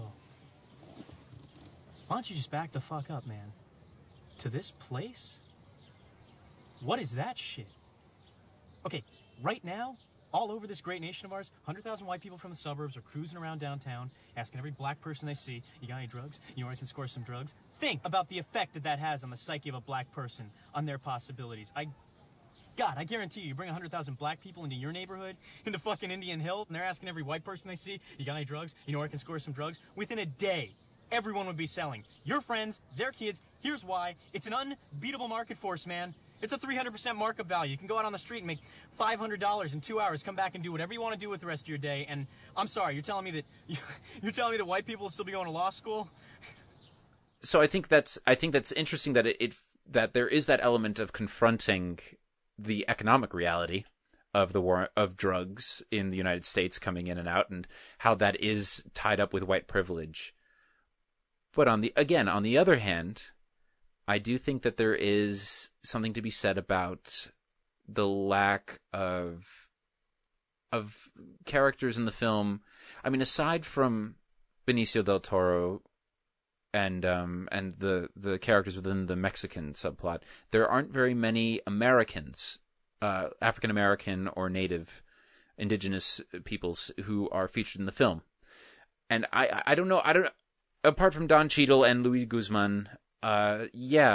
Why don't you just back the fuck up, man? To this place? What is that shit? Okay, right now, all over this great nation of ours, 100,000 white people from the suburbs are cruising around downtown, asking every black person they see, you got any drugs? You know where I can score some drugs? Think about the effect that has on the psyche of a black person, on their possibilities. I guarantee you bring 100,000 black people into your neighborhood, into fucking Indian Hill, and they're asking every white person they see, you got any drugs? You know where I can score some drugs? Within a day, everyone would be selling. Your friends, their kids. Here's why. It's an unbeatable market force, man. It's a 300% markup value. You can go out on the street and make $500 in 2 hours, come back and do whatever you want to do with the rest of your day. And I'm sorry, you're telling me that white people will still be going to law school? So I think that's interesting that that there is that element of confronting the economic reality of the war of drugs in the United States coming in and out, and how that is tied up with white privilege. But on the other hand, I do think that there is something to be said about the lack of characters in the film. I mean, aside from Benicio del Toro and the characters within the Mexican subplot, there aren't very many Americans, African American or native indigenous peoples, who are featured in the film. And I don't know, apart from Don Cheadle and Luis Guzman. I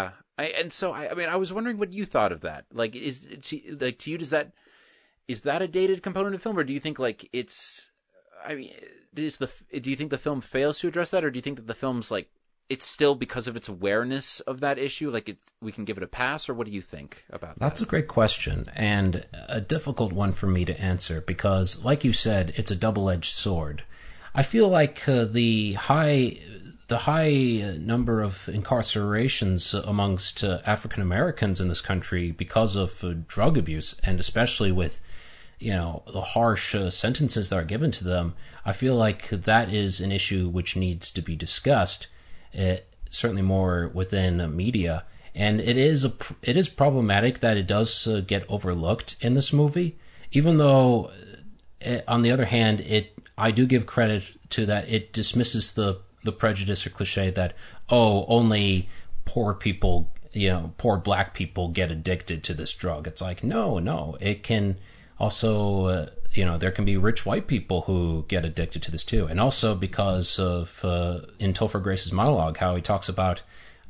was wondering what you thought of that. Like, to you, is that a dated component of the film, or do you think like it's? I mean, do you think the film fails to address that, or do you think that the film's like it's still, because of its awareness of that issue, like we can give it a pass, or what do you think about that? That's a great question, and a difficult one for me to answer, because, like you said, it's a double-edged sword. I feel like the high number of incarcerations amongst African Americans in this country because of drug abuse, and especially with the harsh sentences that are given to them, I feel like that is an issue which needs to be discussed, certainly more within media. And it is problematic that it does get overlooked in this movie, even though, on the other hand, I do give credit to that it dismisses the prejudice or cliche that, only poor people, poor black people get addicted to this drug. It's like, no, it can also, there can be rich white people who get addicted to this too. And also because of, in Topher Grace's monologue, how he talks about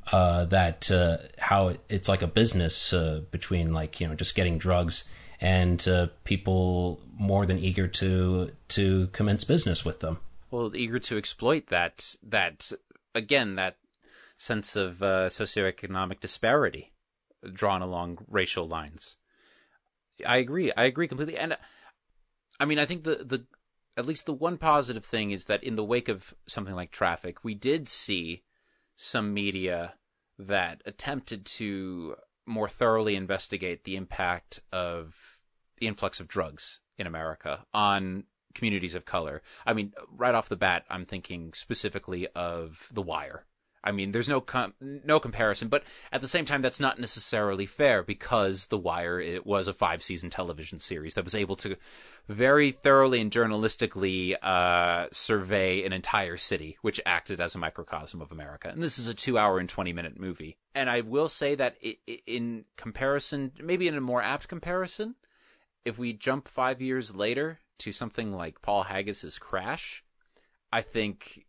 that how it's like a business between just getting drugs and people more than eager to commence business with them. Well, eager to exploit that again, that sense of socioeconomic disparity drawn along racial lines. I agree completely. And I mean, I think the at least the one positive thing is that in the wake of something like Traffic, we did see some media that attempted to more thoroughly investigate the impact of the influx of drugs in America on communities of color. I mean, right off the bat, I'm thinking specifically of The Wire. I mean, there's no comparison, but at the same time, that's not necessarily fair because The Wire, it was a 5-season television series that was able to very thoroughly and journalistically survey an entire city, which acted as a microcosm of America. And this is a 2-hour and 20-minute movie. And I will say that in comparison, maybe in a more apt comparison, if we jump 5 years later to something like Paul Haggis's Crash, I think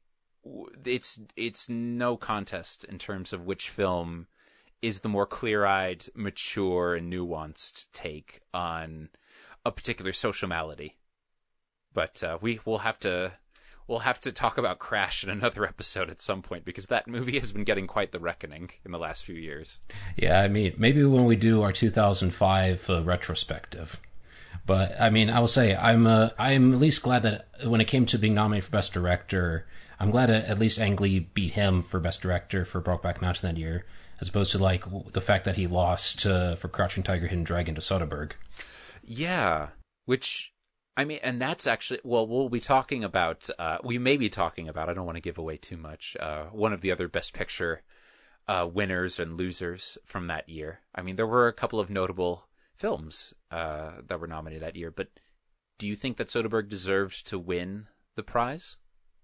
it's no contest in terms of which film is the more clear-eyed, mature, and nuanced take on a particular social malady. But we'll have to talk about Crash in another episode at some point because that movie has been getting quite the reckoning in the last few years. Yeah, I mean, maybe when we do our 2005 retrospective. But I mean, I will say I'm at least glad that when it came to being nominated for Best Director, I'm glad that at least Ang Lee beat him for Best Director for Brokeback Mountain that year, as opposed to the fact that he lost for Crouching Tiger, Hidden Dragon to Soderbergh. Yeah, which, I mean, and that's actually, well, we may be talking about, I don't want to give away too much, one of the other Best Picture winners and losers from that year. I mean, there were a couple of notable films that were nominated that year, but do you think that Soderbergh deserved to win the prize?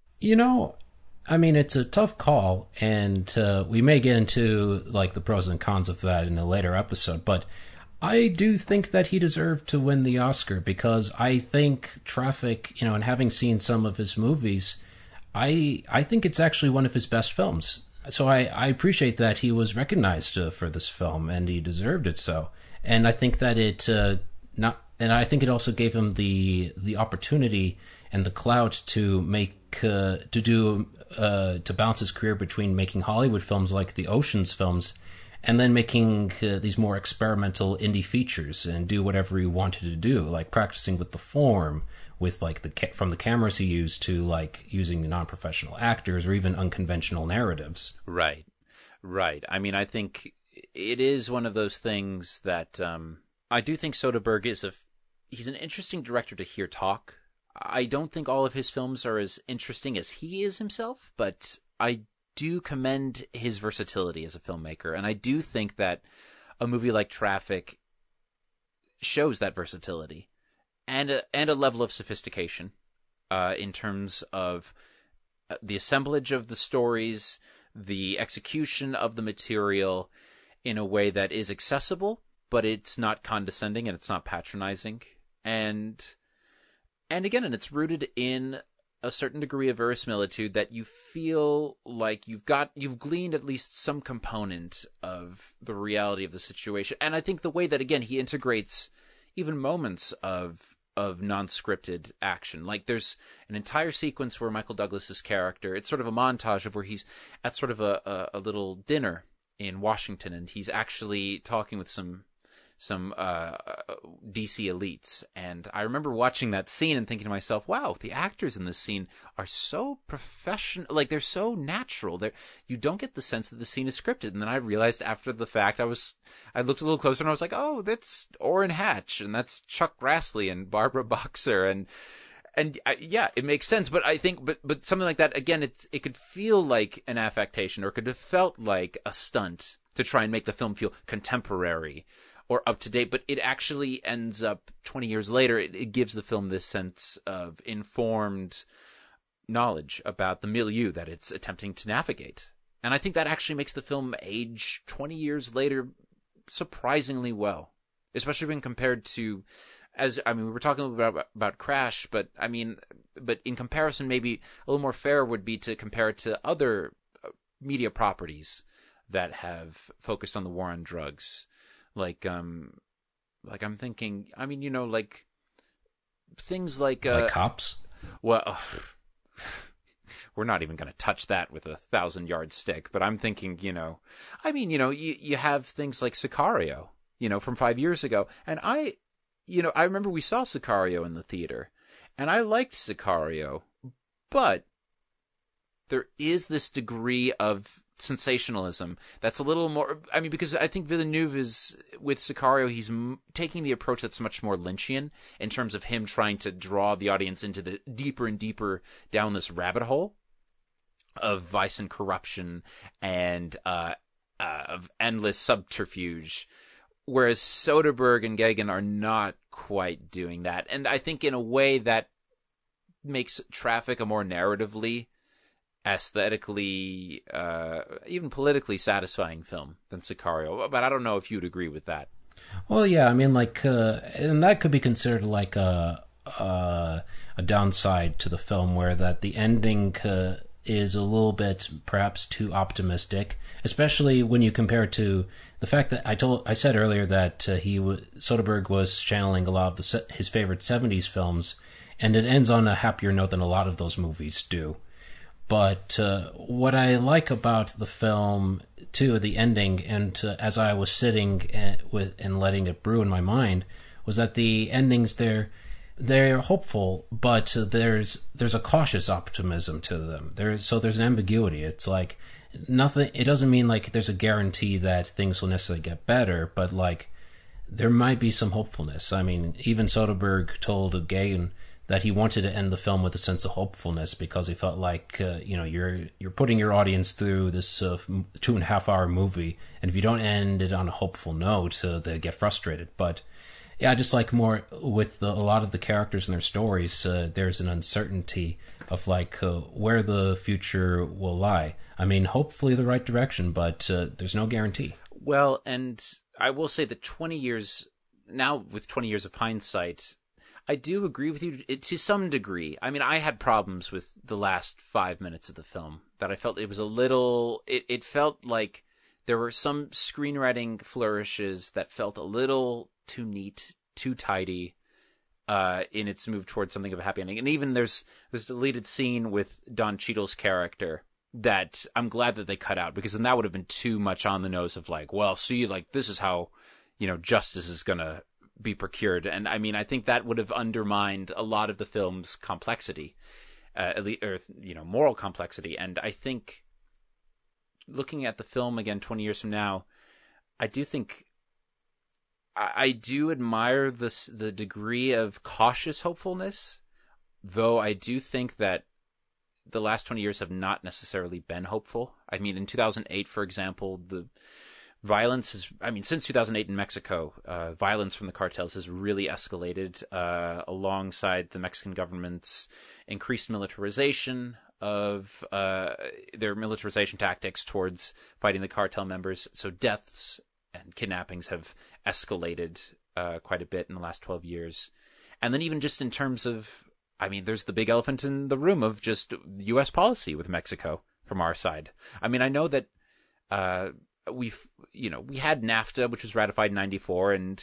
I mean, it's a tough call, and we may get into the pros and cons of that in a later episode, but I do think that he deserved to win the Oscar because I think Traffic, and having seen some of his movies, I think it's actually one of his best films. So I appreciate that he was recognized for this film, and he deserved it so. And I think that I think it also gave him the opportunity and the clout to to balance his career between making Hollywood films like the Ocean's films and then making these more experimental indie features and do whatever he wanted to do, like practicing with the form, with from the cameras he used to using non-professional actors or even unconventional narratives. Right. I mean, I think it is one of those things that I do think Soderbergh he's an interesting director to hear talk. I don't think all of his films are as interesting as he is himself, but I do commend his versatility as a filmmaker, and I do think that a movie like Traffic shows that versatility and a level of sophistication in terms of the assemblage of the stories, the execution of the material in a way that is accessible, but it's not condescending and it's not patronizing, and again, and it's rooted in a certain degree of verisimilitude that you feel like you've gleaned at least some component of the reality of the situation. And I think the way that, again, he integrates even moments of non-scripted action. Like there's an entire sequence where Michael Douglas's character, it's sort of a montage of where he's at sort of a little dinner in Washington, and he's actually talking with some DC elites. And I remember watching that scene and thinking to myself, wow, the actors in this scene are so professional, like they're so natural. You don't get the sense that the scene is scripted. And then I realized after the fact, I looked a little closer and I was like, oh, that's Orrin Hatch and that's Chuck Grassley and Barbara Boxer and yeah, it makes sense. But I think, but something like that, again, it could feel like an affectation, or it could have felt like a stunt to try and make the film feel contemporary or up to date. But it actually ends up 20 years later. It gives the film this sense of informed knowledge about the milieu that it's attempting to navigate. And I think that actually makes the film age 20 years later surprisingly well, especially when compared to, we were talking a little bit about Crash, but in comparison, maybe a little more fair would be to compare it to other media properties that have focused on the war on drugs. Like I'm thinking, like things like Cops. Well, we're not even going to touch that with a 1,000-yard stick, but I'm thinking, you have things like Sicario, from 5 years ago. And I remember we saw Sicario in the theater, and I liked Sicario, but there is this degree of sensationalism that's a little more, because I think Villeneuve is, with Sicario, he's taking the approach that's much more Lynchian in terms of him trying to draw the audience into the deeper and deeper down this rabbit hole of vice and corruption and of endless subterfuge. Whereas Soderbergh and Geoghegan are not quite doing that. And I think in a way that makes Traffic a more narratively, aesthetically, even politically satisfying film than Sicario. But I don't know if you'd agree with that. Well, yeah, and that could be considered like a downside to the film, where that the ending is a little bit perhaps too optimistic, especially when you compare it to the fact that I said earlier that Soderbergh was channeling a lot of his favorite 70s films, and it ends on a happier note than a lot of those movies do. But what I like about the film, too, the ending, and as I was sitting and letting it brew in my mind, was that the endings they're hopeful, but there's a cautious optimism to them. There's an ambiguity. It's like nothing. It doesn't mean like there's a guarantee that things will necessarily get better, but like there might be some hopefulness. Even Soderbergh told Geoghegan that he wanted to end the film with a sense of hopefulness, because he felt like you're putting your audience through this 2.5 hour movie, and if you don't end it on a hopeful note, they get frustrated. But yeah, just like more with a lot of the characters and their stories, there's an uncertainty of like where the future will lie. Hopefully the right direction, but there's no guarantee. Well, and I will say that 20 years now, with 20 years of hindsight, I do agree with you to some degree. I had problems with the last 5 minutes of the film, that I felt it was a little, it felt like there were some screenwriting flourishes that felt a little too neat, too tidy, in its move towards something of a happy ending. And even there's this deleted scene with Don Cheadle's character that I'm glad that they cut out, because then that would have been too much on the nose of like, well, see, like this is how, justice is gonna be procured. And I think that would have undermined a lot of the film's complexity, moral complexity. And I think looking at the film again 20 years from now, I do think I do admire the degree of cautious hopefulness, though I do think that the last 20 years have not necessarily been hopeful. In 2008, for example, the violence since 2008 in Mexico, violence from the cartels has really escalated, alongside the Mexican government's increased militarization of their militarization tactics towards fighting the cartel members. So deaths and kidnappings have escalated quite a bit in the last 12 years. And then even just in terms of, there's the big elephant in the room of just U.S. policy with Mexico from our side. I know that we had NAFTA, which was ratified in 1994, and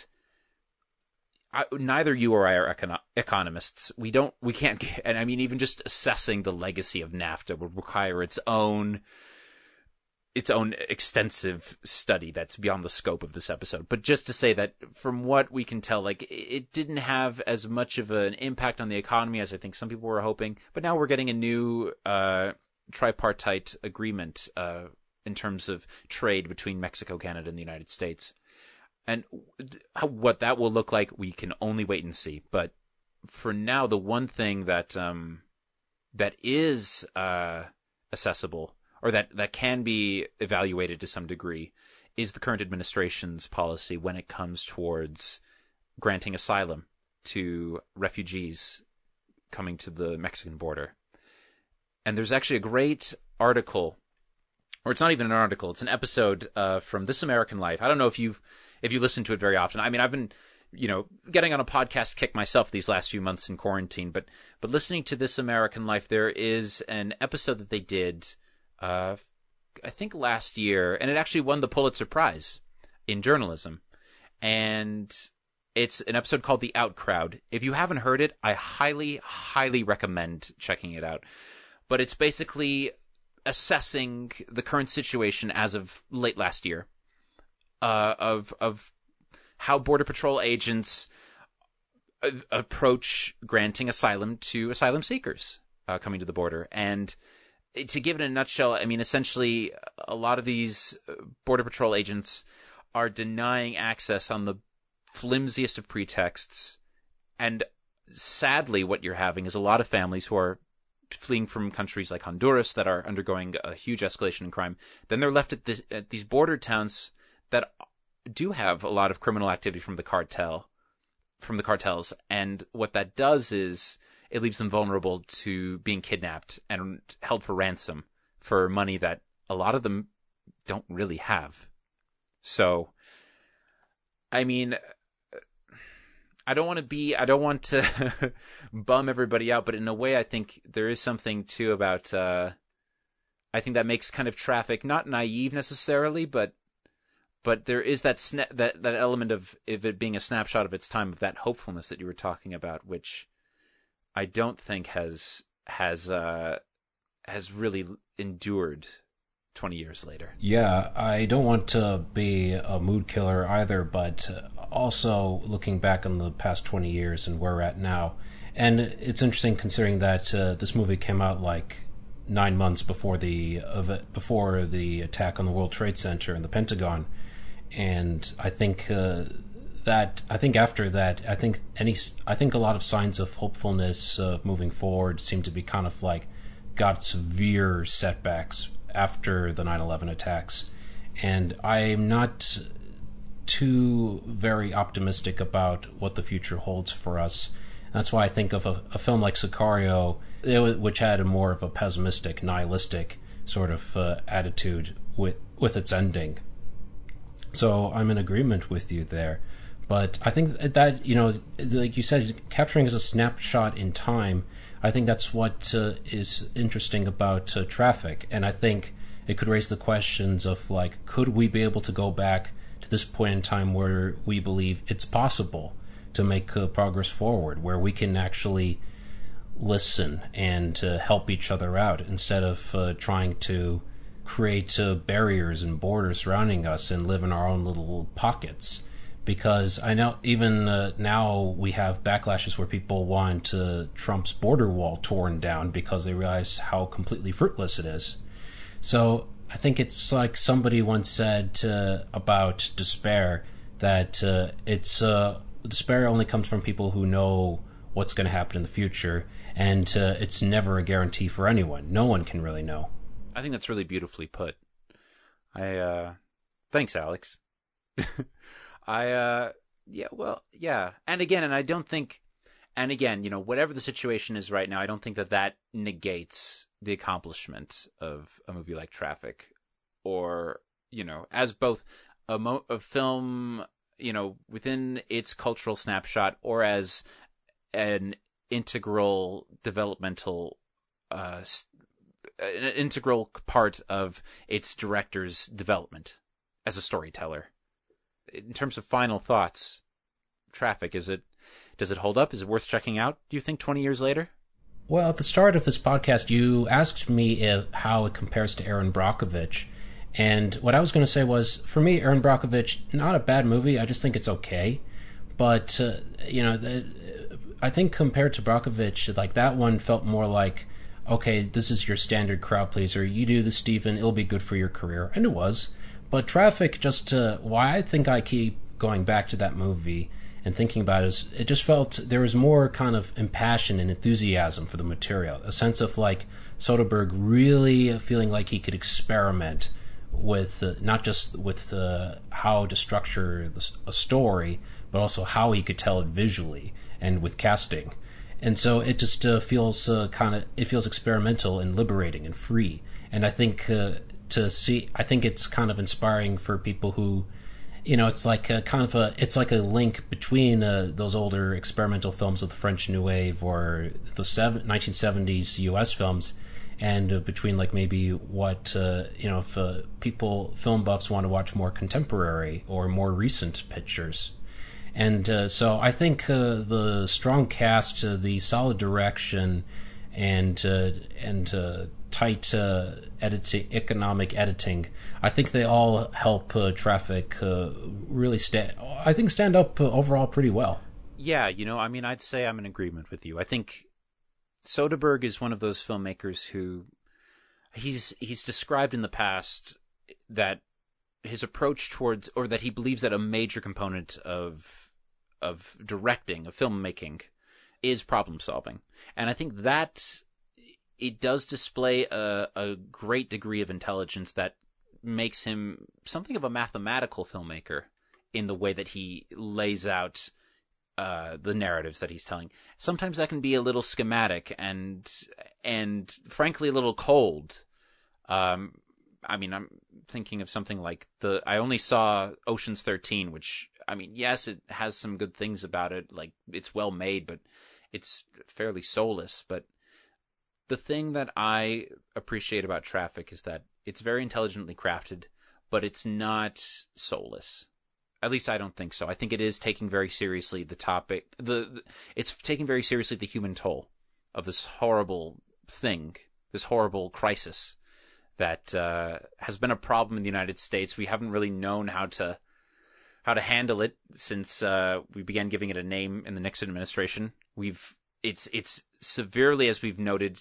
neither you or I are economists. We can't get, and even just assessing the legacy of NAFTA would require its own its own extensive study that's beyond the scope of this episode. But just to say that from what we can tell, like, it didn't have as much of an impact on the economy as I think some people were hoping. But now we're getting a new tripartite agreement in terms of trade between Mexico, Canada, and the United States. And what that will look like, we can only wait and see. But for now, the one thing that that is accessible, or that can be evaluated to some degree, is the current administration's policy when it comes towards granting asylum to refugees coming to the Mexican border. And there's actually a great article, or it's not even an article, it's an episode from This American Life. I don't know if you listen to it very often. I mean, I've been, getting on a podcast kick myself these last few months in quarantine, but listening to This American Life, there is an episode that they did, I think last year, and it actually won the Pulitzer Prize in journalism. And it's an episode called The Outcrowd. If you haven't heard it, I highly, highly recommend checking it out. But it's basically assessing the current situation as of late last year, of how Border Patrol agents approach granting asylum to asylum seekers coming to the border. And to give it in a nutshell, I mean, essentially, a lot of these Border Patrol agents are denying access on the flimsiest of pretexts. And sadly, what you're having is a lot of families who are fleeing from countries like Honduras that are undergoing a huge escalation in crime. Then they're left at these border towns that do have a lot of criminal activity from the cartels. And what that does is it leaves them vulnerable to being kidnapped and held for ransom for money that a lot of them don't really have. So, I mean, I don't want to bum everybody out, but in a way I think there is something too about, I think that makes kind of Traffic not naive necessarily, but there is that element of it being a snapshot of its time, of that hopefulness that you were talking about, which I don't think has really endured 20 years later. Yeah, I don't want to be a mood killer either, but also looking back on the past 20 years and where we're at now. And it's interesting considering that this movie came out like 9 months before the attack on the World Trade Center and the Pentagon. And I think after that, I think a lot of signs of hopefulness moving forward seem to be kind of like got severe setbacks after the 9/11 attacks. And I'm not too very optimistic about what the future holds for us. That's why I think of a film like Sicario, which had a more of a pessimistic, nihilistic sort of attitude with its ending. So I'm in agreement with you there. But I think that, like you said, capturing as a snapshot in time, I think that's what is interesting about Traffic. And I think it could raise the questions of, like, could we be able to go back to this point in time where we believe it's possible to make progress forward, where we can actually listen and help each other out instead of trying to create barriers and borders surrounding us and live in our own little pockets. Because I know even now we have backlashes where people want Trump's border wall torn down because they realize how completely fruitless it is. So I think it's like somebody once said about despair, that despair only comes from people who know what's going to happen in the future, and it's never a guarantee for anyone. No one can really know. I think that's really beautifully put. Thanks, Alex. And again, whatever the situation is right now, I don't think that negates the accomplishment of a movie like Traffic, or, as both a film, within its cultural snapshot, or as an integral developmental, an integral part of its director's development as a storyteller. In terms of final thoughts, Traffic, does it hold up? Is it worth checking out, do you think, 20 years later? Well, at the start of this podcast, you asked me how it compares to Erin Brockovich, And what I was going to say was, for me, Erin Brockovich, not a bad movie. I just think it's okay. But, I think compared to Brockovich, like, that one felt more like, okay, this is your standard crowd pleaser. You do this, Stephen, it'll be good for your career. And it was. But Traffic, just why I think I keep going back to that movie and thinking about it is, it just felt there was more kind of impassion and enthusiasm for the material. A sense of, like, Soderbergh really feeling like he could experiment with not just with how to structure a story, but also how he could tell it visually and with casting. And so it just feels it feels experimental and liberating and free. And I think I think it's kind of inspiring for people who, it's like it's like a link between those older experimental films of the French New Wave or the 1970s U.S. films, and between, like, maybe what if film buffs want to watch more contemporary or more recent pictures. And so I think the strong cast, the solid direction, and tight economic editing, I think they all help Traffic really stand up overall pretty well. Yeah, I'd say I'm in agreement with you. I think Soderbergh is one of those filmmakers who he's described in the past that his approach towards, or that he believes that a major component of directing, of filmmaking, is problem solving. And I think that it does display a great degree of intelligence that makes him something of a mathematical filmmaker in the way that he lays out the narratives that he's telling. Sometimes that can be a little schematic and frankly a little cold. I'm thinking of something like I only saw Ocean's 13, which, yes, it has some good things about it. Like, it's well made, but it's fairly soulless. But the thing that I appreciate about Traffic is that it's very intelligently crafted, but it's not soulless. At least I don't think so. I think it is taking very seriously the topic. It's taking very seriously the human toll of this horrible thing, this horrible crisis that has been a problem in the United States. We haven't really known how to handle it since we began giving it a name in the Nixon administration. It's severely, as we've noted,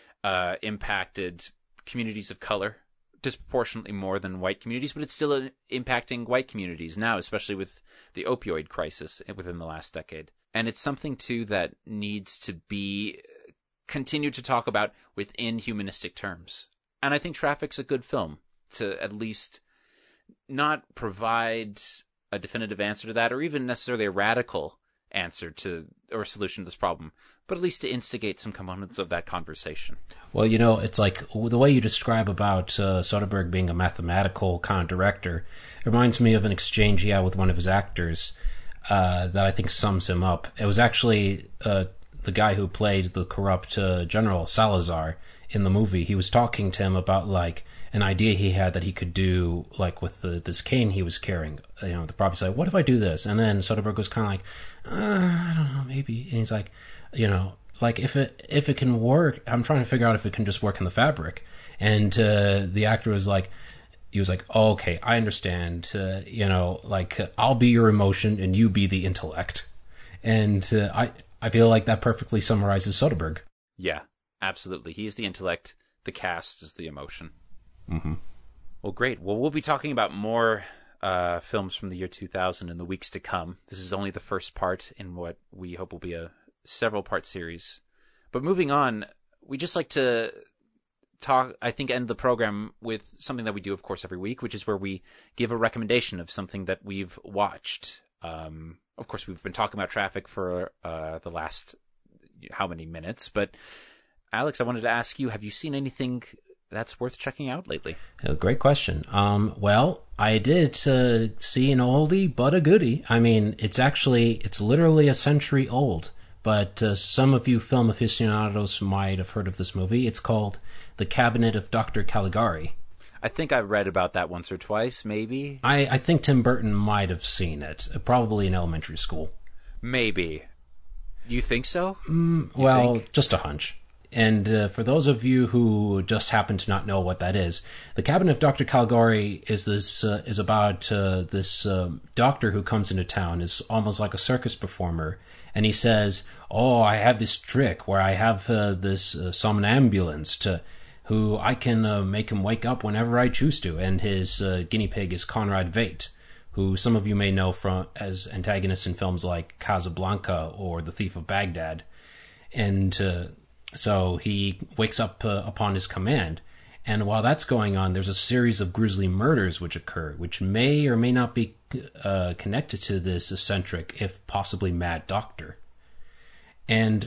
impacted communities of color disproportionately more than white communities, but it's still impacting white communities now, especially with the opioid crisis within the last decade. And it's something, too, that needs to be continued to talk about within humanistic terms. And I think Traffic's a good film to at least not provide a definitive answer to that, or even necessarily a radical answer to or solution to this problem, but at least to instigate some components of that conversation. Well, it's like the way you describe about Soderbergh being a mathematical kind of director, it reminds me of an exchange he had with one of his actors that I think sums him up. It was actually the guy who played the corrupt General Salazar in the movie. He was talking to him about, like, an idea he had that he could do, like, with this cane he was carrying. The prop said, "What if I do this?" And then Soderbergh was kind of like, "I don't know, maybe." And he's like, like, if it can work, I'm trying to figure out if it can just work in the fabric. And the actor was like, oh, okay, I understand. I'll be your emotion and you be the intellect. And I feel like that perfectly summarizes Soderbergh. Yeah, absolutely. He is the intellect. The cast is the emotion. Mm-hmm. Well, great. Well, we'll be talking about more films from the year 2000 in the weeks to come. This is only the first part in what we hope will be a several-part series. But moving on, we just like to end the program with something that we do, of course, every week, which is where we give a recommendation of something that we've watched. Of course, we've been talking about Traffic for the last how many minutes, but Alex, I wanted to ask you, have you seen anything that's worth checking out lately? Great question. Well, I did see an oldie but a goodie. It's literally a century old, but some of you film aficionados might have heard of this movie. It's called The Cabinet of Dr. Caligari. I think I've read about that once or twice, maybe. I think Tim Burton might have seen it, probably in elementary school. Maybe. You think so? Just a hunch. And for those of you who just happen to not know what that is, The Cabinet of Dr. Caligari is about this doctor who comes into town, is almost like a circus performer, and he says, "Oh, I have this trick where I have this somnambulance who I can make him wake up whenever I choose to." And his guinea pig is Conrad Veidt, who some of you may know from as antagonists in films like Casablanca or The Thief of Baghdad. And so he wakes up upon his command. And while that's going on, there's a series of grisly murders which occur, which may or may not be connected to this eccentric, if possibly mad doctor. And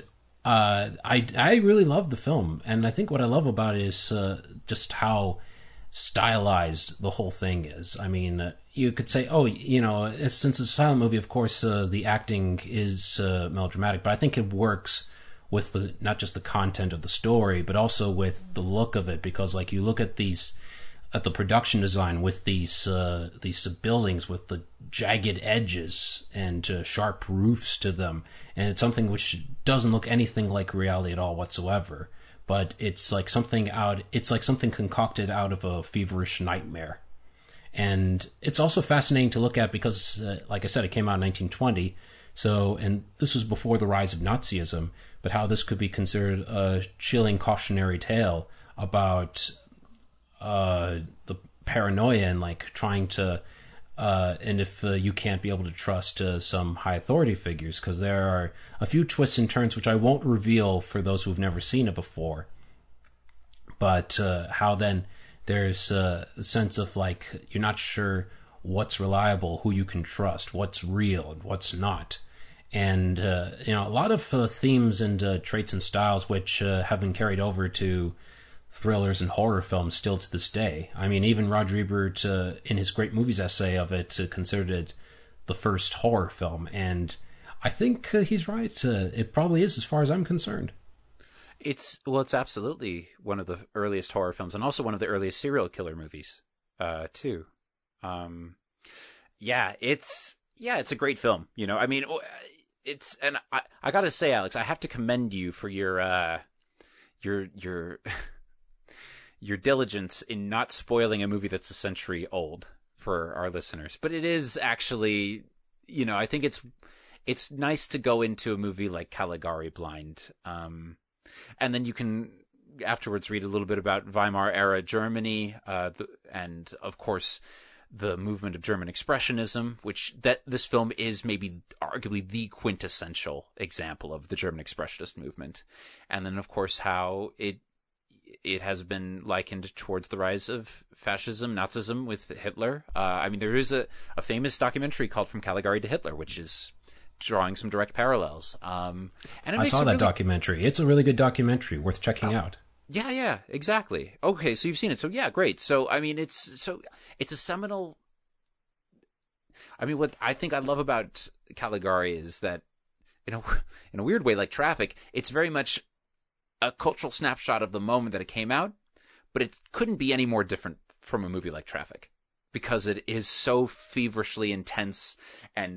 I really love the film. And I think what I love about it is just how stylized the whole thing is. I mean, you could say, oh, since it's a silent movie, of course, the acting is melodramatic, but I think it works with not just the content of the story, but also with the look of it, because like you look at the production design with these buildings with the jagged edges and sharp roofs to them, and it's something which doesn't look anything like reality at all whatsoever. But it's like something concocted out of a feverish nightmare. And it's also fascinating to look at because, like I said, it came out in 1920. So, and this was before the rise of Nazism, but how this could be considered a chilling cautionary tale about the paranoia and like trying to, and if you can't be able to trust some high authority figures, because there are a few twists and turns which I won't reveal for those who've never seen it before. But how then there's a sense of like you're not sure what's reliable, who you can trust, what's real, and what's not. And a lot of themes and traits and styles which have been carried over to thrillers and horror films still to this day. I mean, even Roger Ebert, in his Great Movies essay of it, considered it the first horror film. And I think he's right. It probably is, as far as I'm concerned. It's absolutely one of the earliest horror films, and also one of the earliest serial killer movies, too. It's a great film. I mean, and I gotta say, Alex, I have to commend you for your your diligence in not spoiling a movie that's a century old for our listeners. But it is actually, I think it's nice to go into a movie like Caligari blind. And then you can afterwards read a little bit about Weimar era Germany, and of course the movement of German Expressionism, which this film is maybe arguably the quintessential example of the German Expressionist movement. And then of course how it has been likened towards the rise of fascism, Nazism with Hitler. I mean, there is a famous documentary called From Caligari to Hitler, which is drawing some direct parallels. And I saw that documentary. It's a really good documentary, worth checking out. Yeah, exactly. Okay, so you've seen it. So yeah, great. So I mean, it's a seminal. I mean, what I think I love about Caligari is that, in a weird way, like Traffic, it's very much a cultural snapshot of the moment that it came out, but it couldn't be any more different from a movie like Traffic, because it is so feverishly intense and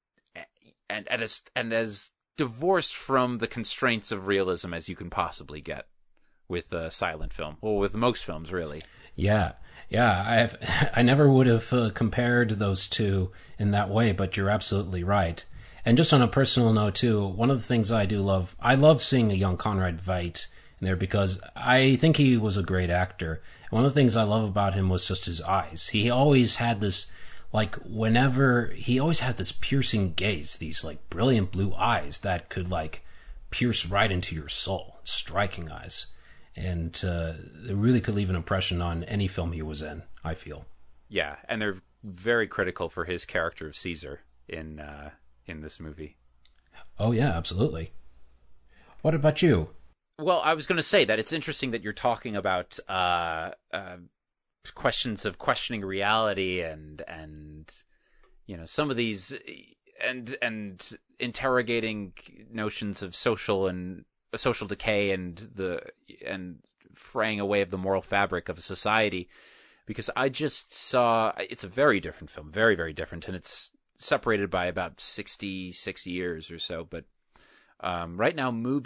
as divorced from the constraints of realism as you can possibly get with a silent film, or with most films, really. Yeah. I never would have compared those two in that way, but you're absolutely right. And just on a personal note too, one of the things I love seeing a young Conrad Veidt in there, because I think he was a great actor. And one of the things I love about him was just his eyes. He always had this, he always had this piercing gaze, these like brilliant blue eyes that could like pierce right into your soul, striking eyes. And it really could leave an impression on any film he was in, I feel. Yeah, and they're very critical for his character of Caesar in this movie. Oh yeah, absolutely. What about you? Well, I was going to say that it's interesting that you're talking about questions of questioning reality and some of these and interrogating notions of social decay and fraying away of the moral fabric of a society, because I just saw, it's a very different film, very, very different, and it's separated by about 66 years or so, but right now Mubi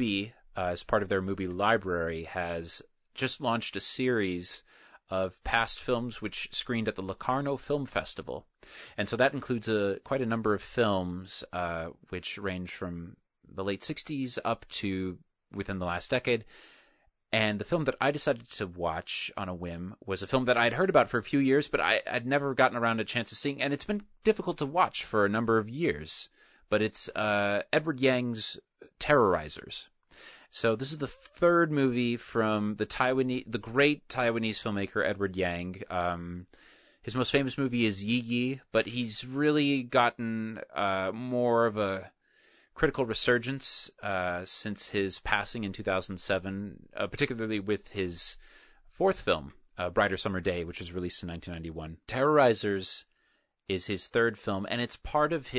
as part of their movie library, has just launched a series of past films which screened at the Locarno Film Festival. And so that includes quite a number of films which range from the late 60s up to within the last decade. And the film that I decided to watch on a whim was a film that I'd heard about for a few years, but I'd never gotten around a chance of seeing, and it's been difficult to watch for a number of years. But it's Edward Yang's Terrorizers. So this is the third movie from the great Taiwanese filmmaker Edward Yang. His most famous movie is Yi Yi, but he's really gotten more of a critical resurgence since his passing in 2007, particularly with his fourth film, Brighter Summer Day, which was released in 1991. Terrorizers is his third film, and it's part of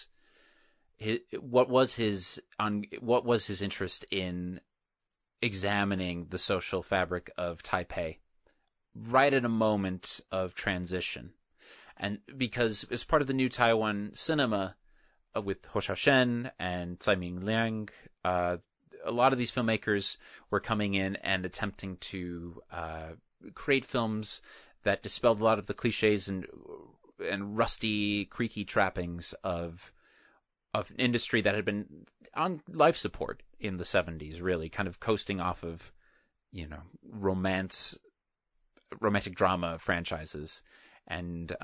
what was his interest in examining the social fabric of Taipei right at a moment of transition. And because as part of the new Taiwan cinema with Hou Hsiao-hsien and Tsai Ming-liang, a lot of these filmmakers were coming in and attempting to create films that dispelled a lot of the cliches and rusty, creaky trappings of an industry that had been on life support in the 70s, really, kind of coasting off of, romantic drama franchises and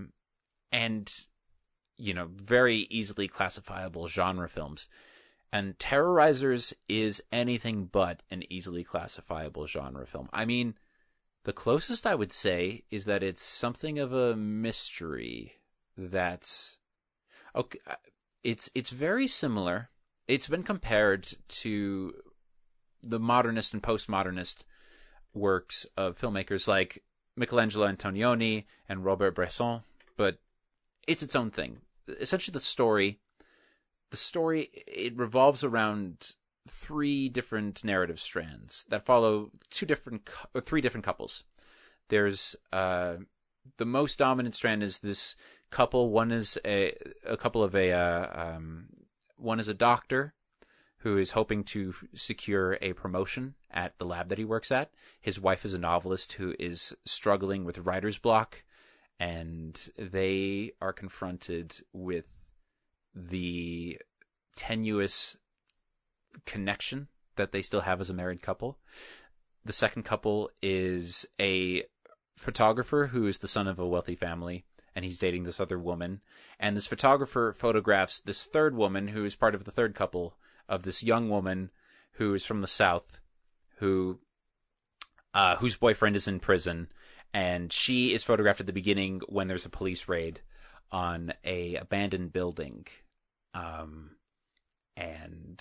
very easily classifiable genre films. And Terrorizers is anything but an easily classifiable genre film. I mean, the closest I would say is that it's something of a mystery that's okay. It's very similar. It's been compared to the modernist and postmodernist works of filmmakers like Michelangelo Antonioni and Robert Bresson, but it's its own thing. Essentially, the story, it revolves around three different narrative strands that follow three different couples. There's the most dominant strand is this couple. One is one is a doctor who is hoping to secure a promotion at the lab that he works at. His wife is a novelist who is struggling with writer's block, and they are confronted with the tenuous connection that they still have as a married couple. The second couple is a photographer who is the son of a wealthy family, and he's dating this other woman. And this photographer photographs this third woman who is part of the third couple of this young woman who is from the South, whose boyfriend is in prison. And she is photographed at the beginning when there's a police raid on a abandoned building. And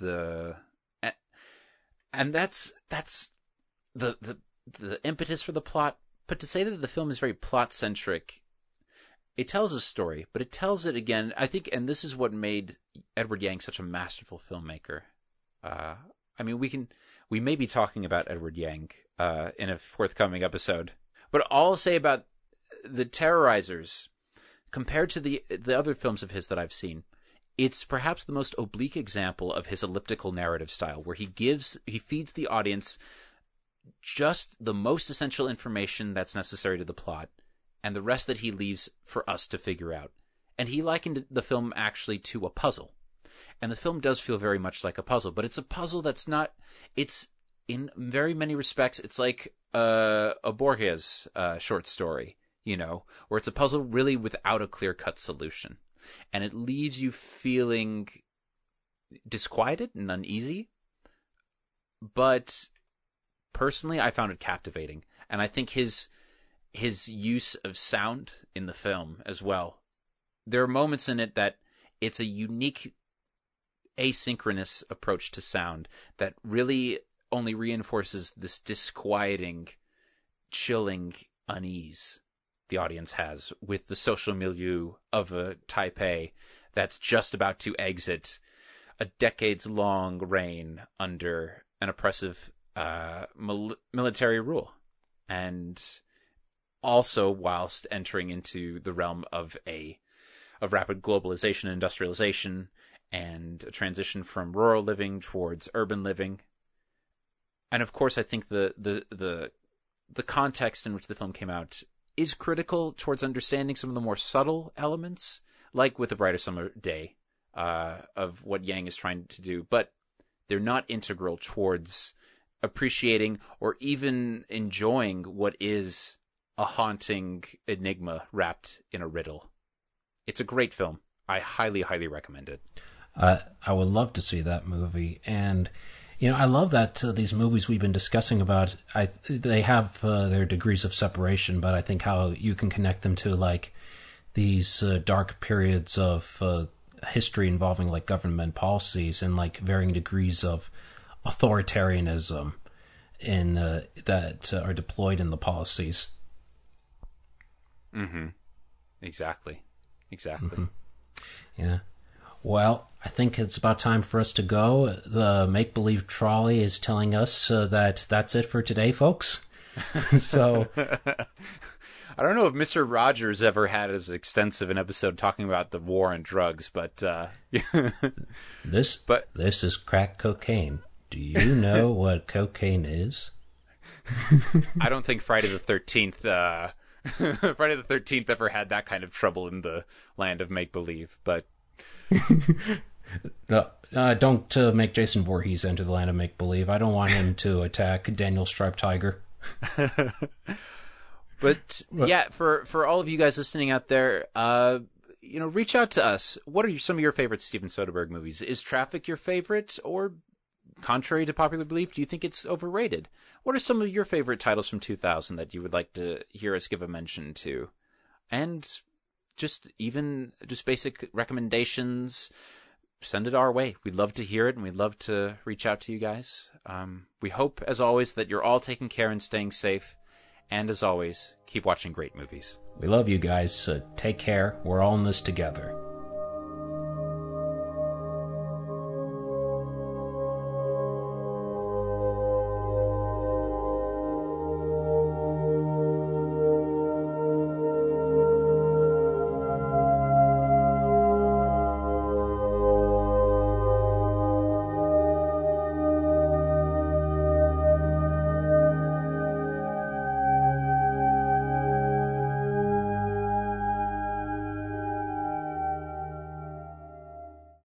that's the impetus for the plot. But to say that the film is very plot centric, it tells a story, but it tells it again, I think, and this is what made Edward Yang such a masterful filmmaker. I mean, we may be talking about Edward Yang in a forthcoming episode, but all I'll say about the Terrorizers, compared to the other films of his that I've seen, it's perhaps the most oblique example of his elliptical narrative style, where he feeds the audience just the most essential information that's necessary to the plot, and the rest that he leaves for us to figure out. And he likened the film actually to a puzzle. And the film does feel very much like a puzzle, but it's a puzzle that's not, it's, in very many respects, it's like a Borges short story, where it's a puzzle really without a clear-cut solution. And it leaves you feeling disquieted and uneasy, but personally, I found it captivating. And I think his use of sound in the film as well. There are moments in it that it's a unique asynchronous approach to sound that really only reinforces this disquieting, chilling unease the audience has with the social milieu of a Taipei that's just about to exit a decades-long reign under an oppressive military rule, and also whilst entering into the realm of rapid globalization and industrialization, and a transition from rural living towards urban living. And of course, I think the context in which the film came out is critical towards understanding some of the more subtle elements, like with A Brighter Summer Day, of what Yang is trying to do, but they're not integral towards appreciating or even enjoying what is a haunting enigma wrapped in a riddle. It's a great film. I highly, highly recommend it. I would love to see that movie. And, I love that these movies we've been discussing about, they have their degrees of separation, but I think how you can connect them to, like, these dark periods of history involving, like, government policies and, like, varying degrees of authoritarianism that are deployed in the policies. Mm-hmm. Exactly. Mm-hmm. Yeah. Well, I think it's about time for us to go. The make-believe trolley is telling us that that's it for today, folks. So, I don't know if Mr. Rogers ever had as extensive an episode talking about the war on drugs, but this is crack cocaine. Do you know what cocaine is? I don't think Friday the 13th Friday the 13th ever had that kind of trouble in the land of make-believe, but no, don't make Jason Voorhees enter the land of make-believe. I don't want him to attack Daniel Striped Tiger. But yeah, for all of you guys listening out there, reach out to us. What are some of your favorite Steven Soderbergh movies? Is Traffic your favorite, or contrary to popular belief, do you think it's overrated? What are some of your favorite titles from 2000 that you would like to hear us give a mention to? And just basic recommendations, send it our way. We'd love to hear it, and we'd love to reach out to you guys. We hope, as always, that you're all taking care and staying safe. And as always, keep watching great movies. We love you guys. Take care. We're all in this together.